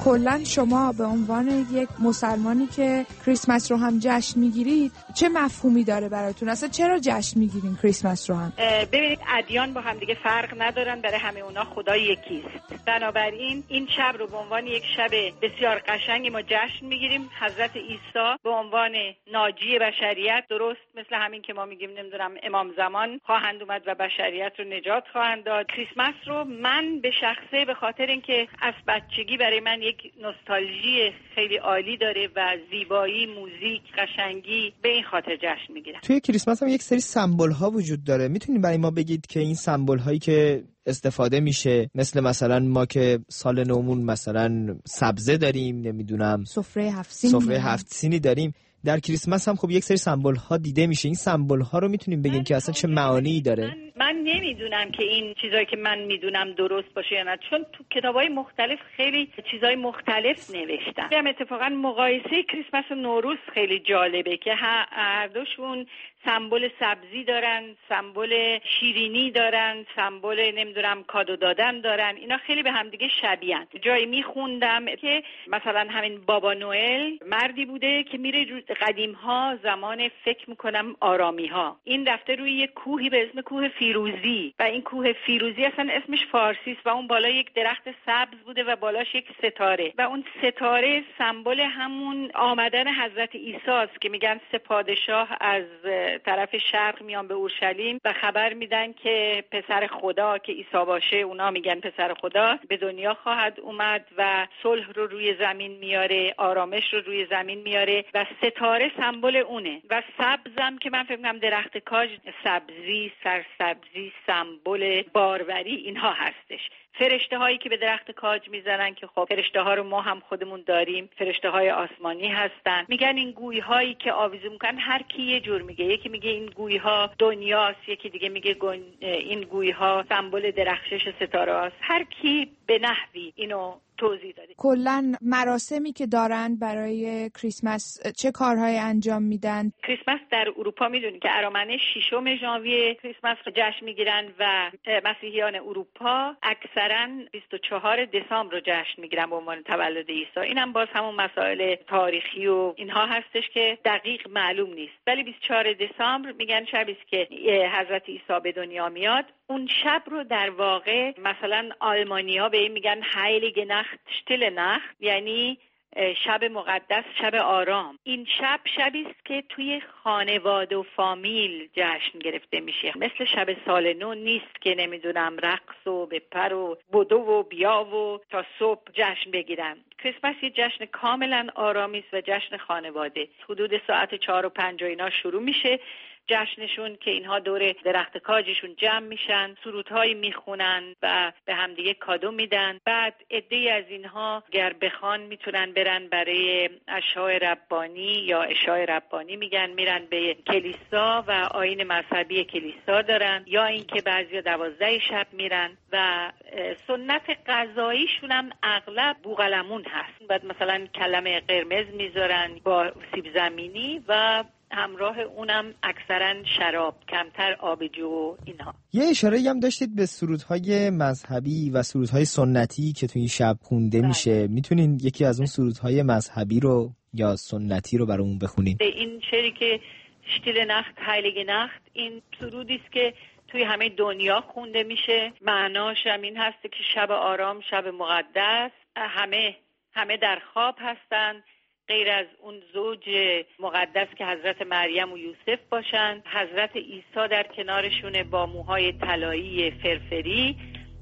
کلا شما به عنوان یک مسلمانی که کریسمس رو هم جشن میگیرید چه مفهومی داره براتون؟ اصلا چرا جشن میگیرین کریسمس رو هم؟ ببینید ادیان با هم دیگه فرق ندارن، برای همه اونا خدا یکیست. بنابراین این شب رو به عنوان یک شب بسیار قشنگی ما جشن میگیریم. حضرت عیسی به عنوان ناجی بشریت، درست مثل همین که ما میگیم نمیدونم امام زمان خواهند اومد و بشریت رو نجات خواهند داد. کریسمس رو من به شخصه به خاطر اینکه از بچگی برای من یک نوستالژی خیلی عالی داره و زیبایی، موزیک، قشنگی، به این خاطر جشن میگیرم. توی کریسمس هم یک سری سمبل ها وجود داره. میتونید برای ما بگید که این سمبل هایی که استفاده میشه، مثل مثلا ما که سال نومون مثلا سبزه داریم، نمیدونم سفره هفت سینی سفره هفت سینی داریم، در کریسمس هم خب یک سری سمبل ها دیده میشه. این سمبل ها رو میتونیم بگیم که اصلا چه معانی داره؟ من, من نمیدونم که این چیزایی که من میدونم درست باشه یا نه، چون تو کتابای مختلف خیلی چیزای مختلف نوشتن. هم اتفاقا مقایسه کریسمس و نوروز خیلی جالبه که هر دوشون سمبل سبزی دارن، سمبل شیرینی دارن، سمبل نمیدونم کادو دادن دارن. اینا خیلی به هم دیگه شبیهن. جایی میخوندم که مثلا همین بابا نوئل مردی بوده که میره قدیم ها زمان فکر میکنم آرامی ها، این رفته روی یک کوهی به اسم کوه فیروزی و این کوه فیروزی اصلا اسمش فارسی است و اون بالا یک درخت سبز بوده و بالاش یک ستاره و اون ستاره سمبل همون آمدن حضرت عیسی است که میگن سه پادشاه از طرف شرق میان به اورشلیم و خبر میدن که پسر خدا که عیسی باشه، اونا میگن پسر خدا به دنیا خواهد اومد و صلح رو روی زمین میاره، آرامش رو روی زمین میاره و ستاره سمبل اونه و سبزم که من فکر می‌کنم درخت کاج، سبزی، سرسبزی، سمبل باروری اینها هستش. فرشته هایی که به درخت کاج میزنن که خب فرشته ها رو ما هم خودمون داریم، فرشته های آسمانی هستن. میگن این گوی هایی که آویزون میکنن هر کی یه جور میگه، یکی میگه این گوی ها دنیاست، یکی دیگه میگه این گوی ها سمبل درخشش ستاره است. هر کی به نحوی اینو توضیح داده. کلا مراسمی که دارن برای کریسمس چه کارهای انجام میدن؟ کریسمس در اروپا میدونید که ارامنه ششم ژانویه کریسمس رو جشن میگیرن و مسیحیان اروپا اکثرا بیست و چهارم دسامبر رو جشن میگیرن به عنوان تولد عیسی. اینم باز همون مسائل تاریخی و اینها هستش که دقیق معلوم نیست، ولی بیست و چهارم دسامبر میگن شبی است که حضرت عیسی به دنیا میاد. اون شب رو در واقع مثلا آلمانی‌ها به این میگن هایلیگه ناخت شتیله ناخت، یعنی شب مقدس، شب آرام. این شب شبی است که توی خانواده و فامیل جشن گرفته میشه، مثل شب سال نو نیست که نمیدونم رقص و بپر و بدو و بیا و تا صبح جشن بگیرن. کریسمس یه جشن کاملا آرامی است و جشن خانواده. حدود ساعت چهار و پنج و اینا شروع میشه جشنشون که اینها دور درخت کاجشون جمع میشن، سرودهایی میخونن و به همدیگه کادو میدن. بعد عده‌ای از اینها گر بخوان میتونن برن برای اشعار ربانی یا اشعار ربانی میگن، میرن به کلیسا و آیین مذهبی کلیسا دارن، یا اینکه بعضیا دوازده شب میرن و سنت غذاییشون هم اغلب بوقلمون هست. بعد مثلا کلمه قرمز میذارن با سیب زمینی و همراه اونم اکثرا شراب، کمتر آبجو و اینها. یه اشاره هم داشتید به سرودهای مذهبی و سرودهای سنتی که تو این شب خونده بله. میشه. میتونین یکی از اون سرودهای مذهبی رو یا سنتی رو برامون بخونین؟ این شعری که شتیل نخت هایلیگه نخت، این سرودی است که توی همه دنیا خونده میشه. معناش هم این هست که شب آرام، شب مقدس، همه همه در خواب هستن غیر از اون زوج مقدس که حضرت مریم و یوسف باشن. حضرت عیسی در کنارشونه با موهای طلایی فرفری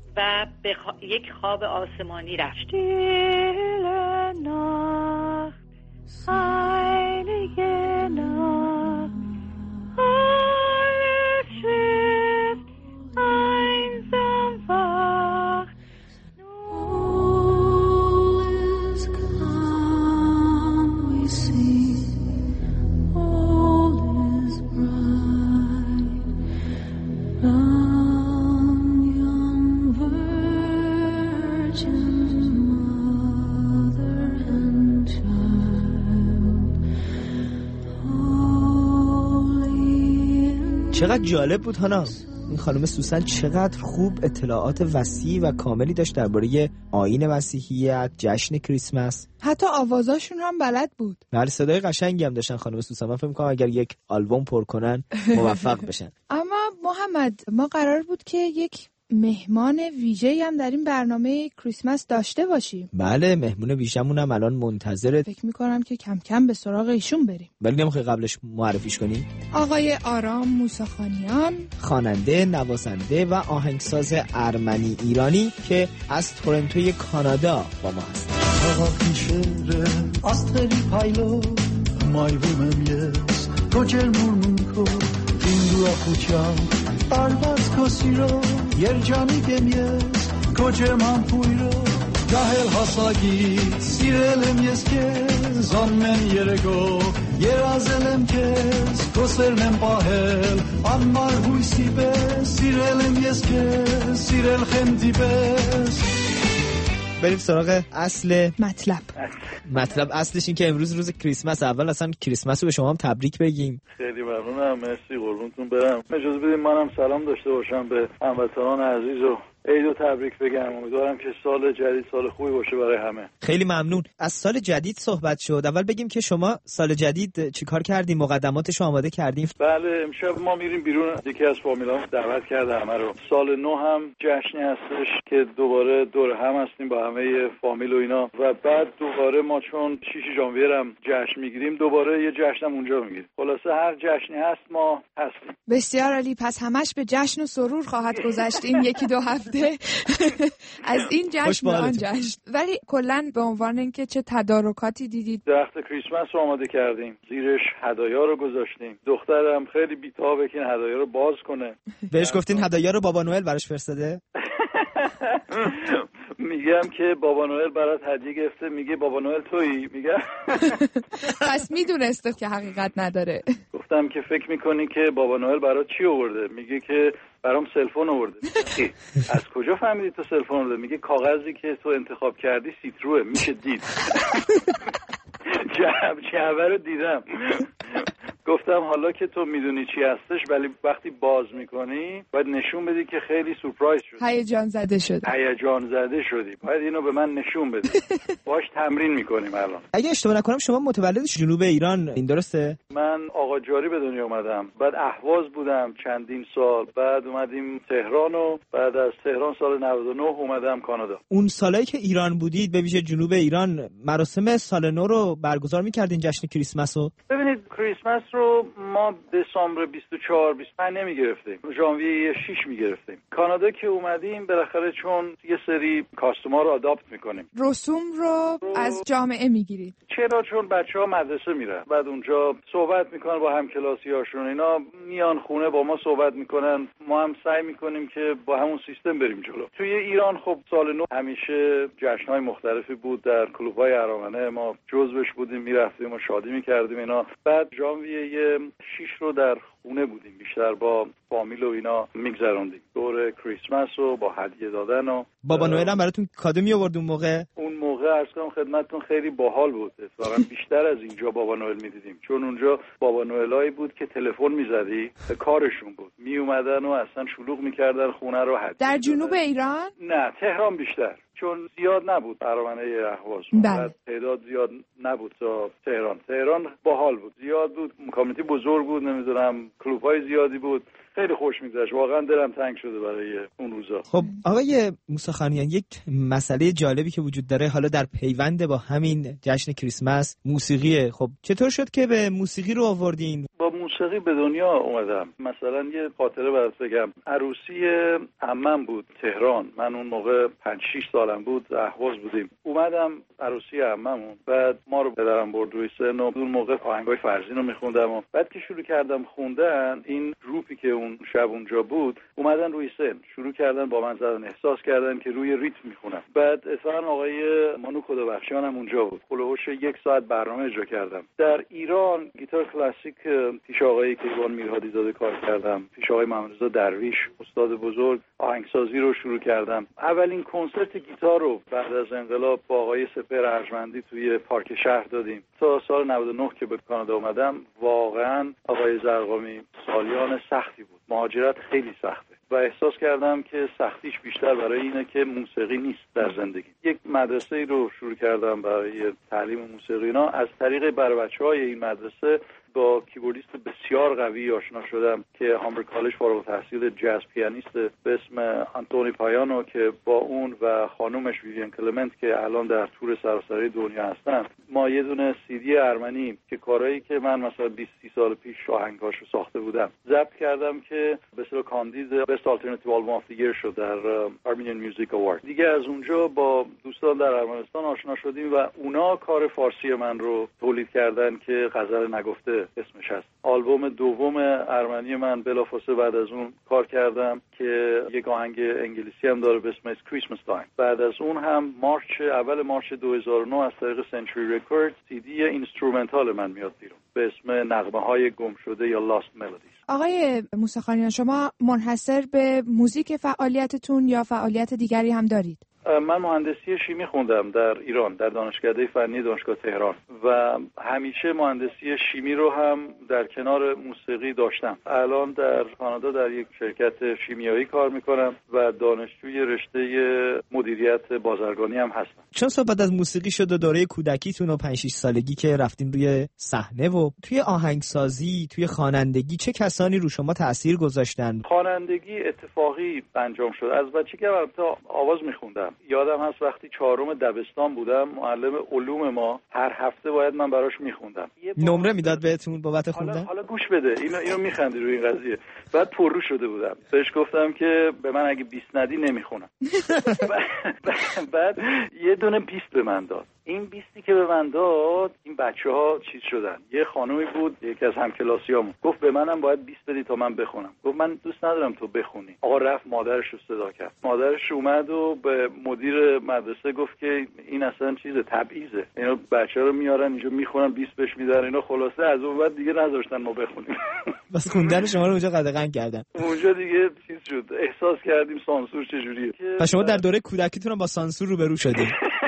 و به خ... یک خواب آسمانی رفت. چقدر جالب بود هانا. این خانم سوسن چقدر خوب اطلاعات وسیع و کاملی داشت درباره آیین مسیحیت، جشن کریسمس. حتی آوازاشون هم بلد بود. بله صدای قشنگی هم داشتن خانم سوسن. من فکر می‌کنم اگر یک آلبوم پر کنن موفق بشن. اما محمد، ما قرار بود که یک مهمان ویژه‌ای هم در این برنامه کریسمس داشته باشیم. بله مهمون ویژه‌مون هم الان منتظره. فکر می‌کنم که کم کم به سراغ ایشون بریم. ولی نمیخوای قبلش معرفیش کنی؟ آقای آرام موسیخانیان، خواننده، نوازنده و آهنگساز ارمنی ایرانی که از تورنتوی کانادا با ما هست. Albaz kosiro yerjami demyes kocemam puyro gahel hasagi sirelem yeske zanmen yerego yerazelem kes kosernem bahel anmar huysi be sirelem yeske sirel khemdi bes. بریم سراغ اصل مطلب. مطلب اصلش این که امروز روز کریسمس. اول اصلا کریسمس رو به شما هم تبریک بگیم. خیلی ممنونم، مرسی، قربونتون برم. اجازه بدید منم سلام داشته باشم به هموطنان عزیز و عید و تبریک بگم. امیدوارم که سال جدید سال خوبی باشه برای همه. خیلی ممنون. از سال جدید صحبت شد. اول بگیم که شما سال جدید چیکار کردین؟ مقدماتش رو آماده کردین؟ بله، امشب ما میریم بیرون. یکی از فامیلام دعوت کرده همه رو. سال نو هم جشنی هستش که دوباره دور هم هستیم با همه فامیل و اینا و بعد دوباره ما چون شش ژانویه هم جشن میگیریم دوباره یه جشن هم اونجا میگیریم. خلاصه هر جشنی هست ما هستیم. بسیار عالی. پس همش به جشن و سرور خواهد گذشت این یکی دو هفته از این جشن به آن جشن. ولی کلا به عنوان اینکه چه تدارکاتی دیدید؟ درخت کریسمس رو آماده کردیم، زیرش هدایا رو گذاشتیم. دخترم خیلی بی‌تابه که این هدایا رو باز کنه. بهش گفتین هدایا رو بابا نوئل براش فرستاده؟ میگم که بابا نوئل برات هدیه گرفته. میگه بابا نوئل تویی؟ میگم پس میدونسته که حقیقت نداره. گفتم که فکر میکنی که بابا نوئل برات چی آورده؟ میگه که برام سلفون آورده. از کجا فهمیدی تو سلفون آورده؟ میگه کاغذی که تو انتخاب کردی سیتروه، میشه دید. جعبه رو دیدم. گفتم حالا که تو میدونی چی هستش ولی وقتی باز میکنی باید نشون بدی که خیلی سورپرایز شدی، هیجان زده شدی هیجان زده شدی باید اینو به من نشون بدی. باش تمرین میکنیم الان. اگه اشتباه نکنم شما متولد جنوب ایران، این درسته؟ من آقا جاری به دنیا اومدم، بعد اهواز بودم چندین سال، بعد اومدیم تهران و بعد از تهران سال نود و نه اومدم کانادا. اون سالایی که ایران بودید به ویژه جنوب ایران مراسم سال نو رو برگزار میکردین، جشن کریسمس رو؟ ببینید کریسمس رو ما دسامبر بیست و چهار بیست و پنج نمی گرفتیم، ژانویه شش می گرفتیم. کانادا که اومدیم بالاخره چون یه سری کاستوما رو آداپت میکنیم، رسوم رو از جامعه میگیرید. چرا؟ چون بچه‌ها مدرسه میرن، بعد اونجا صحبت میکنن با همکلاسی‌هاشون، اینا میان خونه با ما صحبت میکنن، ما هم سعی میکنیم که با همون سیستم بریم جلو. توی ایران خب سال نو همیشه جشن‌های مختلفی بود، در کلوب‌های ارامنه ما جزوش بودیم، میرفتیم و شادی میکردیم اینا. بعد ژانویه شش رو در خونه بودیم، بیشتر با فامیل و اینا میگذروندیم دور کریسمس رو با هدیه دادن. و بابا نوئل هم براتون کادو می آورد اون موقع؟ اون موقع عرض کنم خدمتتون خیلی باحال بود، اتفاقا بیشتر از اینجا بابا نوئل میدیدیم، چون اونجا بابا نوئلایی بود که تلفن میزدی کارشون بود، می اومدن و اصلا شلوغ میکردن خونه رو هدیه. در جنوب ایران؟ نه، تهران بیشتر، چون زیاد نبود پروانه اهواز، تعداد زیاد نبود تا تهران. تهران باحال بود، زیاد بود، کامیونیتی بزرگ بود، نمیدونم کلوب‌های زیادی بود، خیلی خوش می‌گذشت. واقعا دلم تنگ شده برای اون روزا. خب آقای موسیخانیان، یک مسئله جالبی که وجود داره حالا در پیوند با همین جشن کریسمس موسیقیه. خب چطور شد که به موسیقی رو آوردین؟ با موسیقی به دنیا اومدم. مثلا یه خاطره برات بگم. عروسی عمم بود تهران، من اون موقع پنج شش سالم بود، اهواز بودیم. اومدم عروسی عممون، بعد ما رو پدرم برد روی سن و اون موقع آهنگای فرزین رو می‌خوندم و بعد که شروع کردم خوندن، این گروپی که اون شب اونجا بود اومدن روی سن، شروع کردن با من زدن، احساس کردن که روی ریتم میخونن. بعد اتفاقا آقای مانو خدابخشیان هم اونجا بود. هولوش یک ساعت برنامه اجرا کردم. در ایران گیتار کلاسیک پیش آقای کیوان میرهادی زاده کار کردم، پیش آقای محمدرضا درویش استاد بزرگ آهنگسازی رو شروع کردم. اولین کنسرت گیتار رو بعد از انقلاب با آقای سپهر ارجمندی توی پارک شهر دادیم. تا سال نود و نه که به کانادا اومدم، واقعا آقای زرقامی سالیان سختی بود. مهاجرت خیلی سخته. و احساس کردم که سختیش بیشتر برای اینه که موسیقی نیست در زندگی. یک مدرسه رو شروع کردم برای تعلیم موسیقی اینا. از طریق بر بچه‌های این مدرسه با کیبوردیست بسیار قوی آشنا شدم که هامبورگ کالج فارغ التحصیل جاز پیانیست به اسم آنتونی پایانو که با اون و خانومش ویویان کلمنت که الان در تور سراسری دنیا هستن، ما یه دونه سی دی ارمنی که کارهایی که من مثلا بیست سال پیش آهنگاشو ساخته بودم ضبط کردم که به اصطلاح کاندید بست آلترناتیو آلبوم آف دی ایر شد در آرمینیان میوزیک اوارد. دیگه از اونجا با دوستان در ارمنستان آشنا شدیم و اونا کار فارسی من رو تولید کردن که غزل نگفته اسمش هست. آلبوم دوم ارمنی من بلافاصله بعد از اون کار کردم که یک آهنگ انگلیسی هم داره به اسم کریسمس تایم. بعد از اون هم مارچ اول مارچ دو هزار و نه از طریق سنچوری رکورد سی دی اینسترومنتال من میاد بیرون به اسم نغمه‌های گم شده یا لاست ملودیز. آقای موسیخانیان، شما منحصر به موزیک فعالیتتون یا فعالیت دیگری هم دارید؟ من مهندسی شیمی خوندم در ایران در دانشکده فنی دانشگاه تهران و همیشه مهندسی شیمی رو هم در کنار موسیقی داشتم. الان در کانادا در یک شرکت شیمیایی کار میکنم و دانشجوی رشته مدیریت بازرگانی هم هستم. چون صحبت از موسیقی شد و دوره کودکیتون و پنج شش سالگی که رفتین روی صحنه و توی آهنگسازی، توی خوانندگی چه کسانی رو شما تأثیر گذاشتن؟ خوانندگی اتفاقی انجام شد. از بچگی البته آواز میخوندم. یادم هست وقتی چهارم دبستان بودم معلم علوم ما هر هفته باید من براش میخوندم. نمره میداد بهتون بابت خوندن؟ حالا, حالا گوش بده، اینو اینو میخندی روی این قضیه. بعد پررو شده بودم. بهش گفتم که به من اگه بیست ندی نمیخونم. بعد یه دونه بیست به من داد. این بیستی که به من داد این بچه‌ها چیز شدن. یه خانومی بود یکی از همکلاسیامون گفت به منم باید بیست بدی تا من بخونم. گفت من دوست ندارم تو بخونی. آقا رفت مادرش رو صدا کرد. مادرش اومد و به مدیر مدرسه گفت که این اصلا چیز تبعیضه. اینا بچه‌ها رو میارن اینجا میخونن بیست بهش میدن. اینا خلاصه از اون بعد دیگه نذاشتن ما بخونیم. بس خوندن شما رو اونجا قدغن کردن. اونجا دیگه چیز شد. احساس کردیم سانسور چجوریه. پس شما در دوره کودکیتون با سانسور روبرو شدید.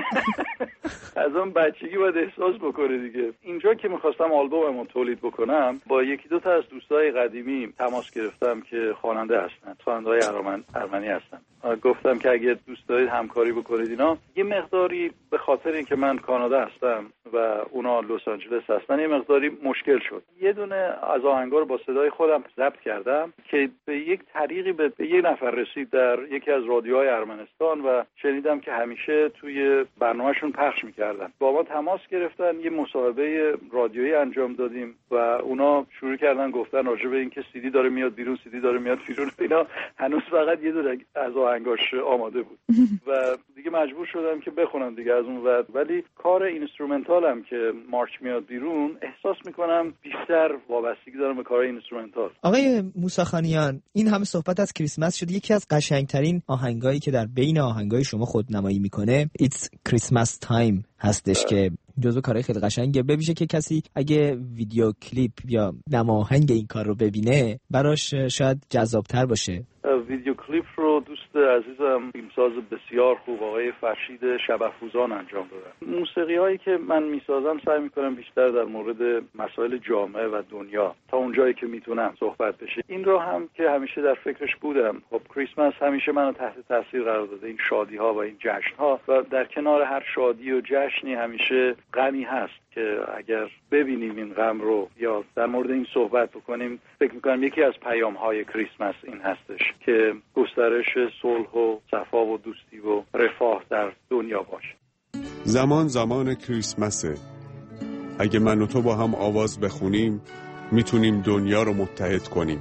از اون بچگی باید احساس بکنه دیگه. اینجا که میخواستم آلبوممو تولید بکنم با یکی دو تا از دوستای قدیمی تماس گرفتم که خواننده هستن، خواننده‌های ارمنی هستن. گفتم که اگه دوست دارید همکاری بکنید اینا. یه مقداری به خاطر اینکه من کانادا هستم و اونا لس آنجلس هستن یه مقداری مشکل شد. یه دونه از آهنگا رو با صدای خودم ضبط کردم که به یک طریقی به یه نفر رسید در یکی از رادیوهای ارمنستان و شنیدم که همیشه توی برنامه‌شون پخش می‌کردن. با ما تماس گرفتن، یه مصاحبه رادیویی انجام دادیم و اونا شروع کردن گفتن راجع به اینکه سی دی داره میاد بیرون، سی دی داره میاد بیرون. اینا هنوز فقط یه دونه از آهنگاش آماده بود و دیگه مجبور شدم که بخونم دیگه از اون بعد. ولی کار اینسترومنتالم که مارچ میاد بیرون احساس میکنم بیشتر وابستگی دارم به کار اینسترومنتال. آقای موسیخانیان، این همه صحبت از کریسمس شد. یکی از قشنگترین آهنگایی که در بین آهنگای شما خودنمایی میکنه It's Christmas Time هستش که جزو کارهای خیلی قشنگه. ببیشه که کسی اگه ویدیو کلیپ یا نماهنگ این کار رو ببینه براش شاید جذابتر باشه. ویدیو کلیپ رو دوست عزیزم فیلمساز بسیار خوب آقای فرشید شبه‌فروزان انجام دادن. موسیقی هایی که من میسازم سعی میکنم بیشتر در مورد مسائل جامعه و دنیا تا اونجایی که میتونم صحبت بشه. این رو هم که همیشه در فکرش بودم. خب کریسمس همیشه منو تحت تاثیر قرار داده، این شادی ها و این جشن ها، و در کنار هر شادی و جشنی همیشه غمی هست که اگر ببینیم این غم رو یا در مورد این صحبت بکنیم، فکر میکنم یکی از پیام های کریسمس این هستش که گسترش صلح و صفا و دوستی و رفاه در دنیا باشه. زمان زمان کریسمسه. اگه من و تو با هم آواز بخونیم میتونیم دنیا رو متحد کنیم.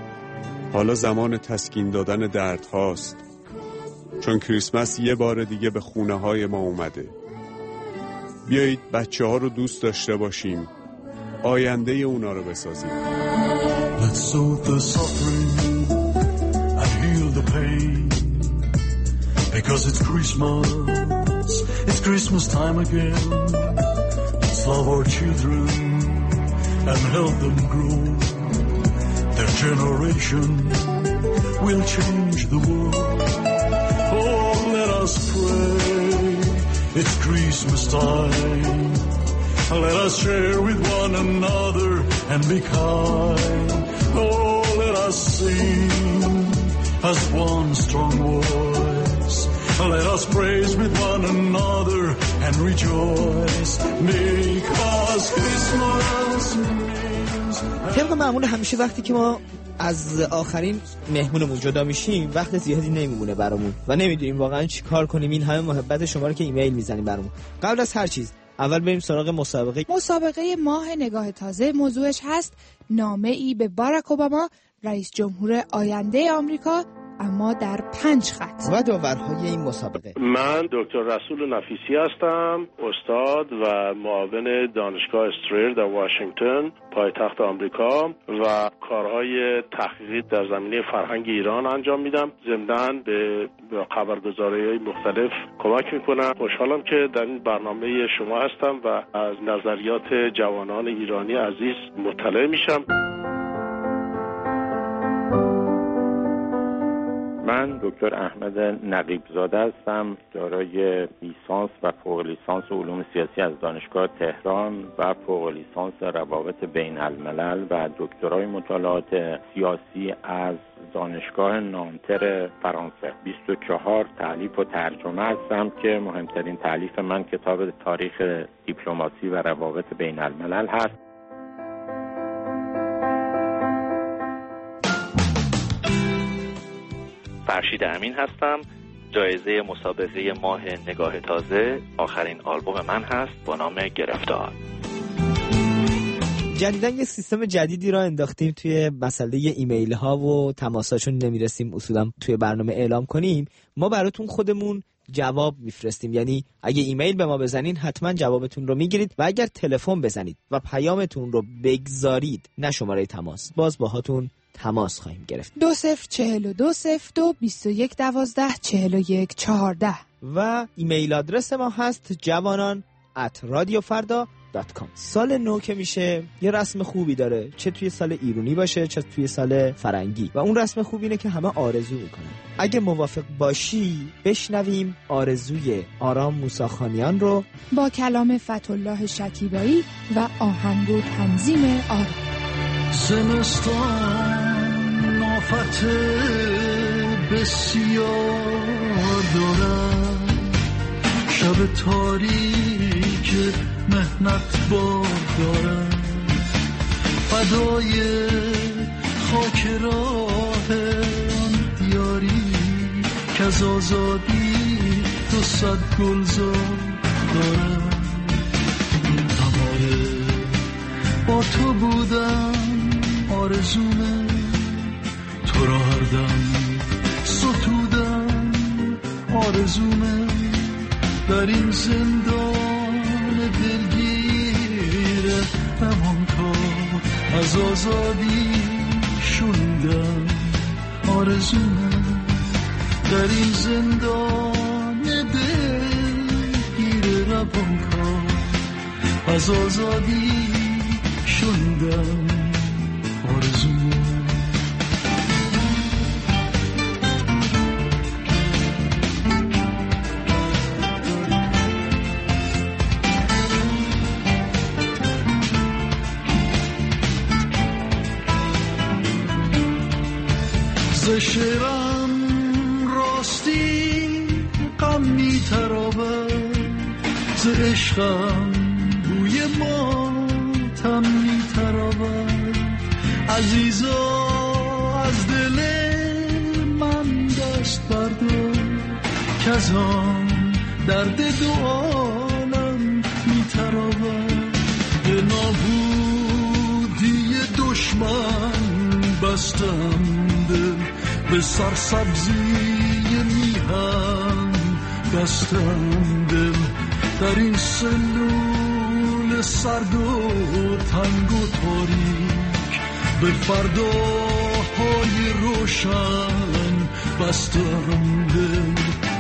حالا زمان تسکین دادن درد هاست، چون کریسمس یه بار دیگه به خونه های ما اومده. بیایید بچه ها رو دوست داشته باشیم، آینده اونا رو بسازیم. Let's soothe the suffering and heal the pain, because it's Christmas, it's Christmas time again. Let's love our children and help them grow. Their generation will change the world. Oh, let us pray, it's Christmas time. Let us share with one another and be kind. Oh, let us sing as one strong voice. Let us praise with one another and rejoice because Christmas means. طبق معمول همیشه وقتی که ما از آخرین مهمونمون جدا میشیم وقت زیادی نمیمونه برامون و نمیدونیم واقعا چی کار کنیم. این همه محبت شما رو که ایمیل میزنیم برامون. قبل از هر چیز اول بریم سراغ مسابقه. مسابقه ماه نگاه تازه موضوعش هست نامه ای به باراک اوباما رئیس جمهور آینده آمریکا، اما در پنج خط. و داورهای این مسابقه: من دکتر رسول نفیسی هستم، استاد و معاون دانشگاه استریر در واشنگتن پایتخت آمریکا و کارهای تحقیقی در زمینه فرهنگ ایران انجام میدم. ضمناً به خبرگزاری‌های مختلف کمک میکنم. خوشحالم که در این برنامه شما هستم و از نظریات جوانان ایرانی عزیز مطلع میشم. من دکتر احمد نقیب‌زاده هستم، دارای لیسانس و فوق لیسانس علوم سیاسی از دانشگاه تهران و فوق لیسانس روابط بین الملل و دکترای مطالعات سیاسی از دانشگاه نانتر فرانسه. بیست و چهار تالیف و ترجمه هستم که مهمترین تالیف من کتاب تاریخ دیپلماسی و روابط بین الملل هست. فرشید امین هستم، جایزه مسابقه ماه نگاه تازه آخرین آلبوم من هست با نام گرفتار. جدیداً یه سیستم جدیدی را انداختیم توی مسئله ایمیل ها و تماساشون نمیرسیم اصولا توی برنامه اعلام کنیم. ما براتون خودمون جواب میفرستیم، یعنی اگه ایمیل به ما بزنین حتما جوابتون رو میگیرید و اگر تلفن بزنید و پیامتون رو بگذارید نه شماره تماس، باز باهاتون تماس خواهیم گرفت. دو صفر چهل و دو صفر دو بیست و یک دوازده چهل و یک چهارده و ایمیل آدرس ما هست جوانان ات رادیو فردا دات کام. سال نو که میشه یه رسم خوبی داره، چه توی سال ایرانی باشه چه توی سال فرنگی، و اون رسم خوبی اینه که همه آرزو میکنن. اگه موافق باشی بشنویم آرزوی آرام موسیخانیان رو با کلام فتح‌الله شکیبایی و آهنگ و تنظیم آرام. زمستان نافت بسیار دارد، شب تاریک مهنت بار دارد، فدای خاک راه آن دیاری که از آزادی دو صد گلزار دارد. هماره با تو بودم آرزومه، تو را هر دم ستودم آرزومه، در این زندان دلگیر بمان تا از آزادی شوندم آرزومه، در این زندان دلگیر بمان تا از آزادی شوندم آرزومه. ز شعرم راستی غم می ترابد، ز عشقم بوی ماتم می ترابد. عزیزا از دل من دست بردار که از آن درد دو عالم می ترابد. به نابودی دشمن بستم دل، به سرسبزی میهن بستم دل، در این سلول سرد و تنگ و تاریک به فرداهای روشن بستم دل.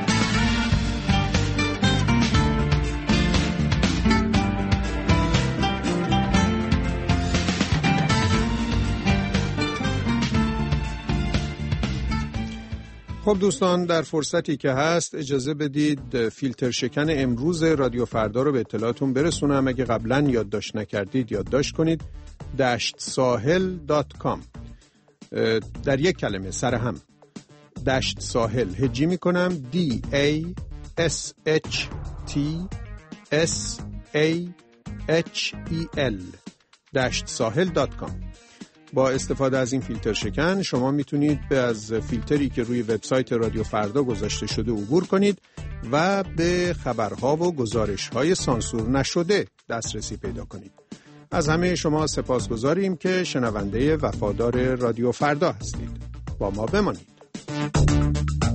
خب دوستان، در فرصتی که هست اجازه بدید فیلتر شکن امروز رادیو فردا رو به اطلاعتون برسونم. اگه قبلا یادداشت نکردید یادداشت کنید. دشت ساحل دات کام، در یک کلمه سر هم. دشت ساحل هجی میکنم D A S H T S A H E L دشت ساحل دات کام. با استفاده از این فیلتر شکن شما میتونید به از فیلتری که روی وبسایت رادیو فردا گذاشته شده عبور کنید و به خبرها و گزارش‌های سانسور نشده دسترسی پیدا کنید. از همه شما سپاسگزاریم که شنونده وفادار رادیو فردا هستید. با ما بمانید.